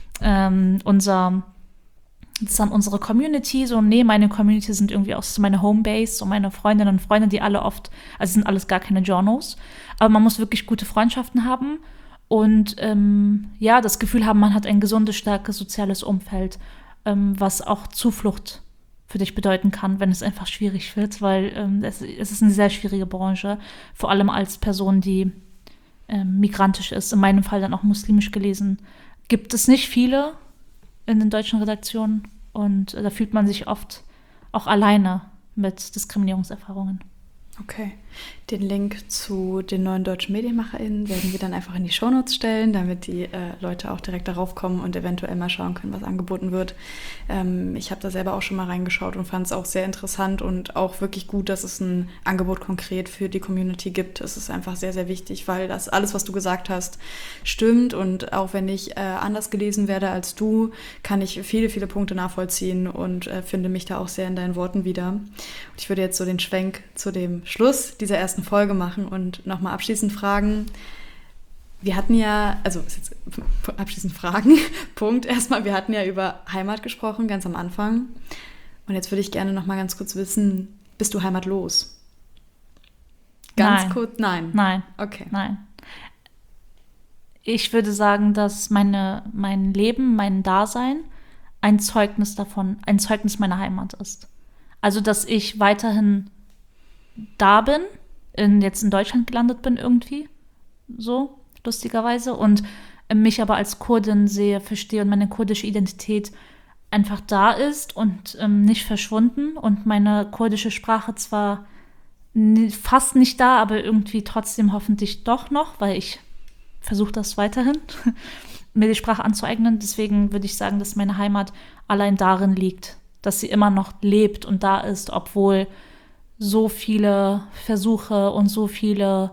Community. So, nee, meine Community sind irgendwie auch so meine Homebase. So meine Freundinnen und Freunde, die alle oft, also sind alles gar keine Journos. Aber man muss wirklich gute Freundschaften haben. Und das Gefühl haben, man hat ein gesundes, starkes soziales Umfeld, was auch Zuflucht für dich bedeuten kann, wenn es einfach schwierig wird, weil es ist eine sehr schwierige Branche, vor allem als Person, die migrantisch ist, in meinem Fall dann auch muslimisch gelesen, gibt es nicht viele in den deutschen Redaktionen und da fühlt man sich oft auch alleine mit Diskriminierungserfahrungen. Okay, den Link zu den neuen deutschen MedienmacherInnen werden wir dann einfach in die Shownotes stellen, damit die Leute auch direkt darauf kommen und eventuell mal schauen können, was angeboten wird. Ich habe da selber auch schon mal reingeschaut und fand es auch sehr interessant und auch wirklich gut, dass es ein Angebot konkret für die Community gibt. Es ist einfach sehr, sehr wichtig, weil das alles, was du gesagt hast, stimmt und auch wenn ich anders gelesen werde als du, kann ich viele, viele Punkte nachvollziehen und finde mich da auch sehr in deinen Worten wieder. Und ich würde jetzt so den Schwenk zu dem Schluss dieser ersten Folge machen und nochmal abschließend fragen. Wir hatten ja, also ist jetzt abschließend Fragen, Punkt. Erstmal, wir hatten ja über Heimat gesprochen, ganz am Anfang. Und jetzt würde ich gerne nochmal ganz kurz wissen, bist du heimatlos? Ganz kurz, nein. Nein. Okay. Nein. Ich würde sagen, dass mein Leben, mein Dasein ein Zeugnis meiner Heimat ist. Also, dass ich weiterhin da bin, jetzt in Deutschland gelandet bin irgendwie, so lustigerweise, und mich aber als Kurdin sehe, verstehe und meine kurdische Identität einfach da ist und nicht verschwunden und meine kurdische Sprache zwar fast nicht da, aber irgendwie trotzdem hoffentlich doch noch, weil ich versuche das weiterhin, mir die Sprache anzueignen. Deswegen würde ich sagen, dass meine Heimat allein darin liegt, dass sie immer noch lebt und da ist, obwohl so viele Versuche und so viele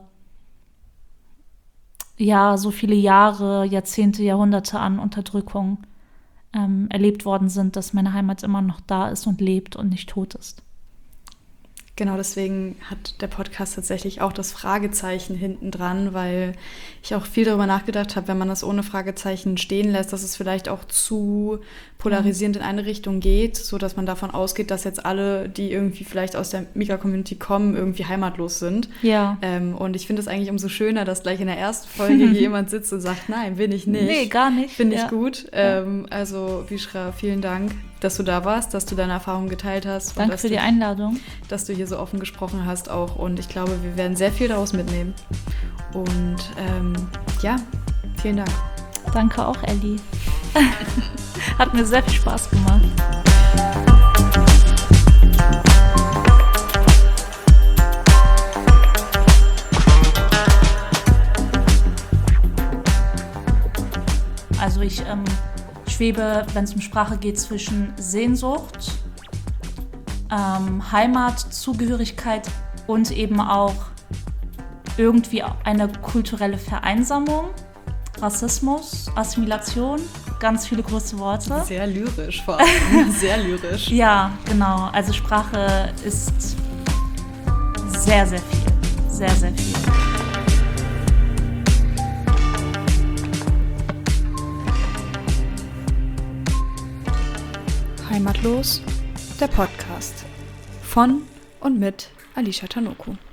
Jahre, Jahrzehnte, Jahrhunderte an Unterdrückung erlebt worden sind, dass meine Heimat immer noch da ist und lebt und nicht tot ist. Genau, deswegen hat der Podcast tatsächlich auch das Fragezeichen hinten dran, weil ich auch viel darüber nachgedacht habe, wenn man das ohne Fragezeichen stehen lässt, dass es vielleicht auch zu polarisierend in eine Richtung geht, sodass man davon ausgeht, dass jetzt alle, die irgendwie vielleicht aus der Migra-Community kommen, irgendwie heimatlos sind. Ja. Und ich finde es eigentlich umso schöner, dass gleich in der ersten Folge jemand sitzt und sagt, nein, bin ich nicht. Nee, gar nicht. Finde ich gut. Also Bishra, vielen Dank, dass du da warst, dass du deine Erfahrungen geteilt hast. Danke für die Einladung. Dass du hier so offen gesprochen hast auch. Und ich glaube, wir werden sehr viel daraus mitnehmen. Und vielen Dank. Danke auch, Elli. Hat mir sehr viel Spaß gemacht. Also ich schwebe, wenn es um Sprache geht, zwischen Sehnsucht, Heimat, Zugehörigkeit und eben auch irgendwie eine kulturelle Vereinsamung, Rassismus, Assimilation, ganz viele große Worte. Sehr lyrisch vor allem, sehr lyrisch. Ja, genau. Also Sprache ist sehr, sehr viel. Sehr, sehr viel. Heimatlos, der Podcast von und mit Alicia Tanoku.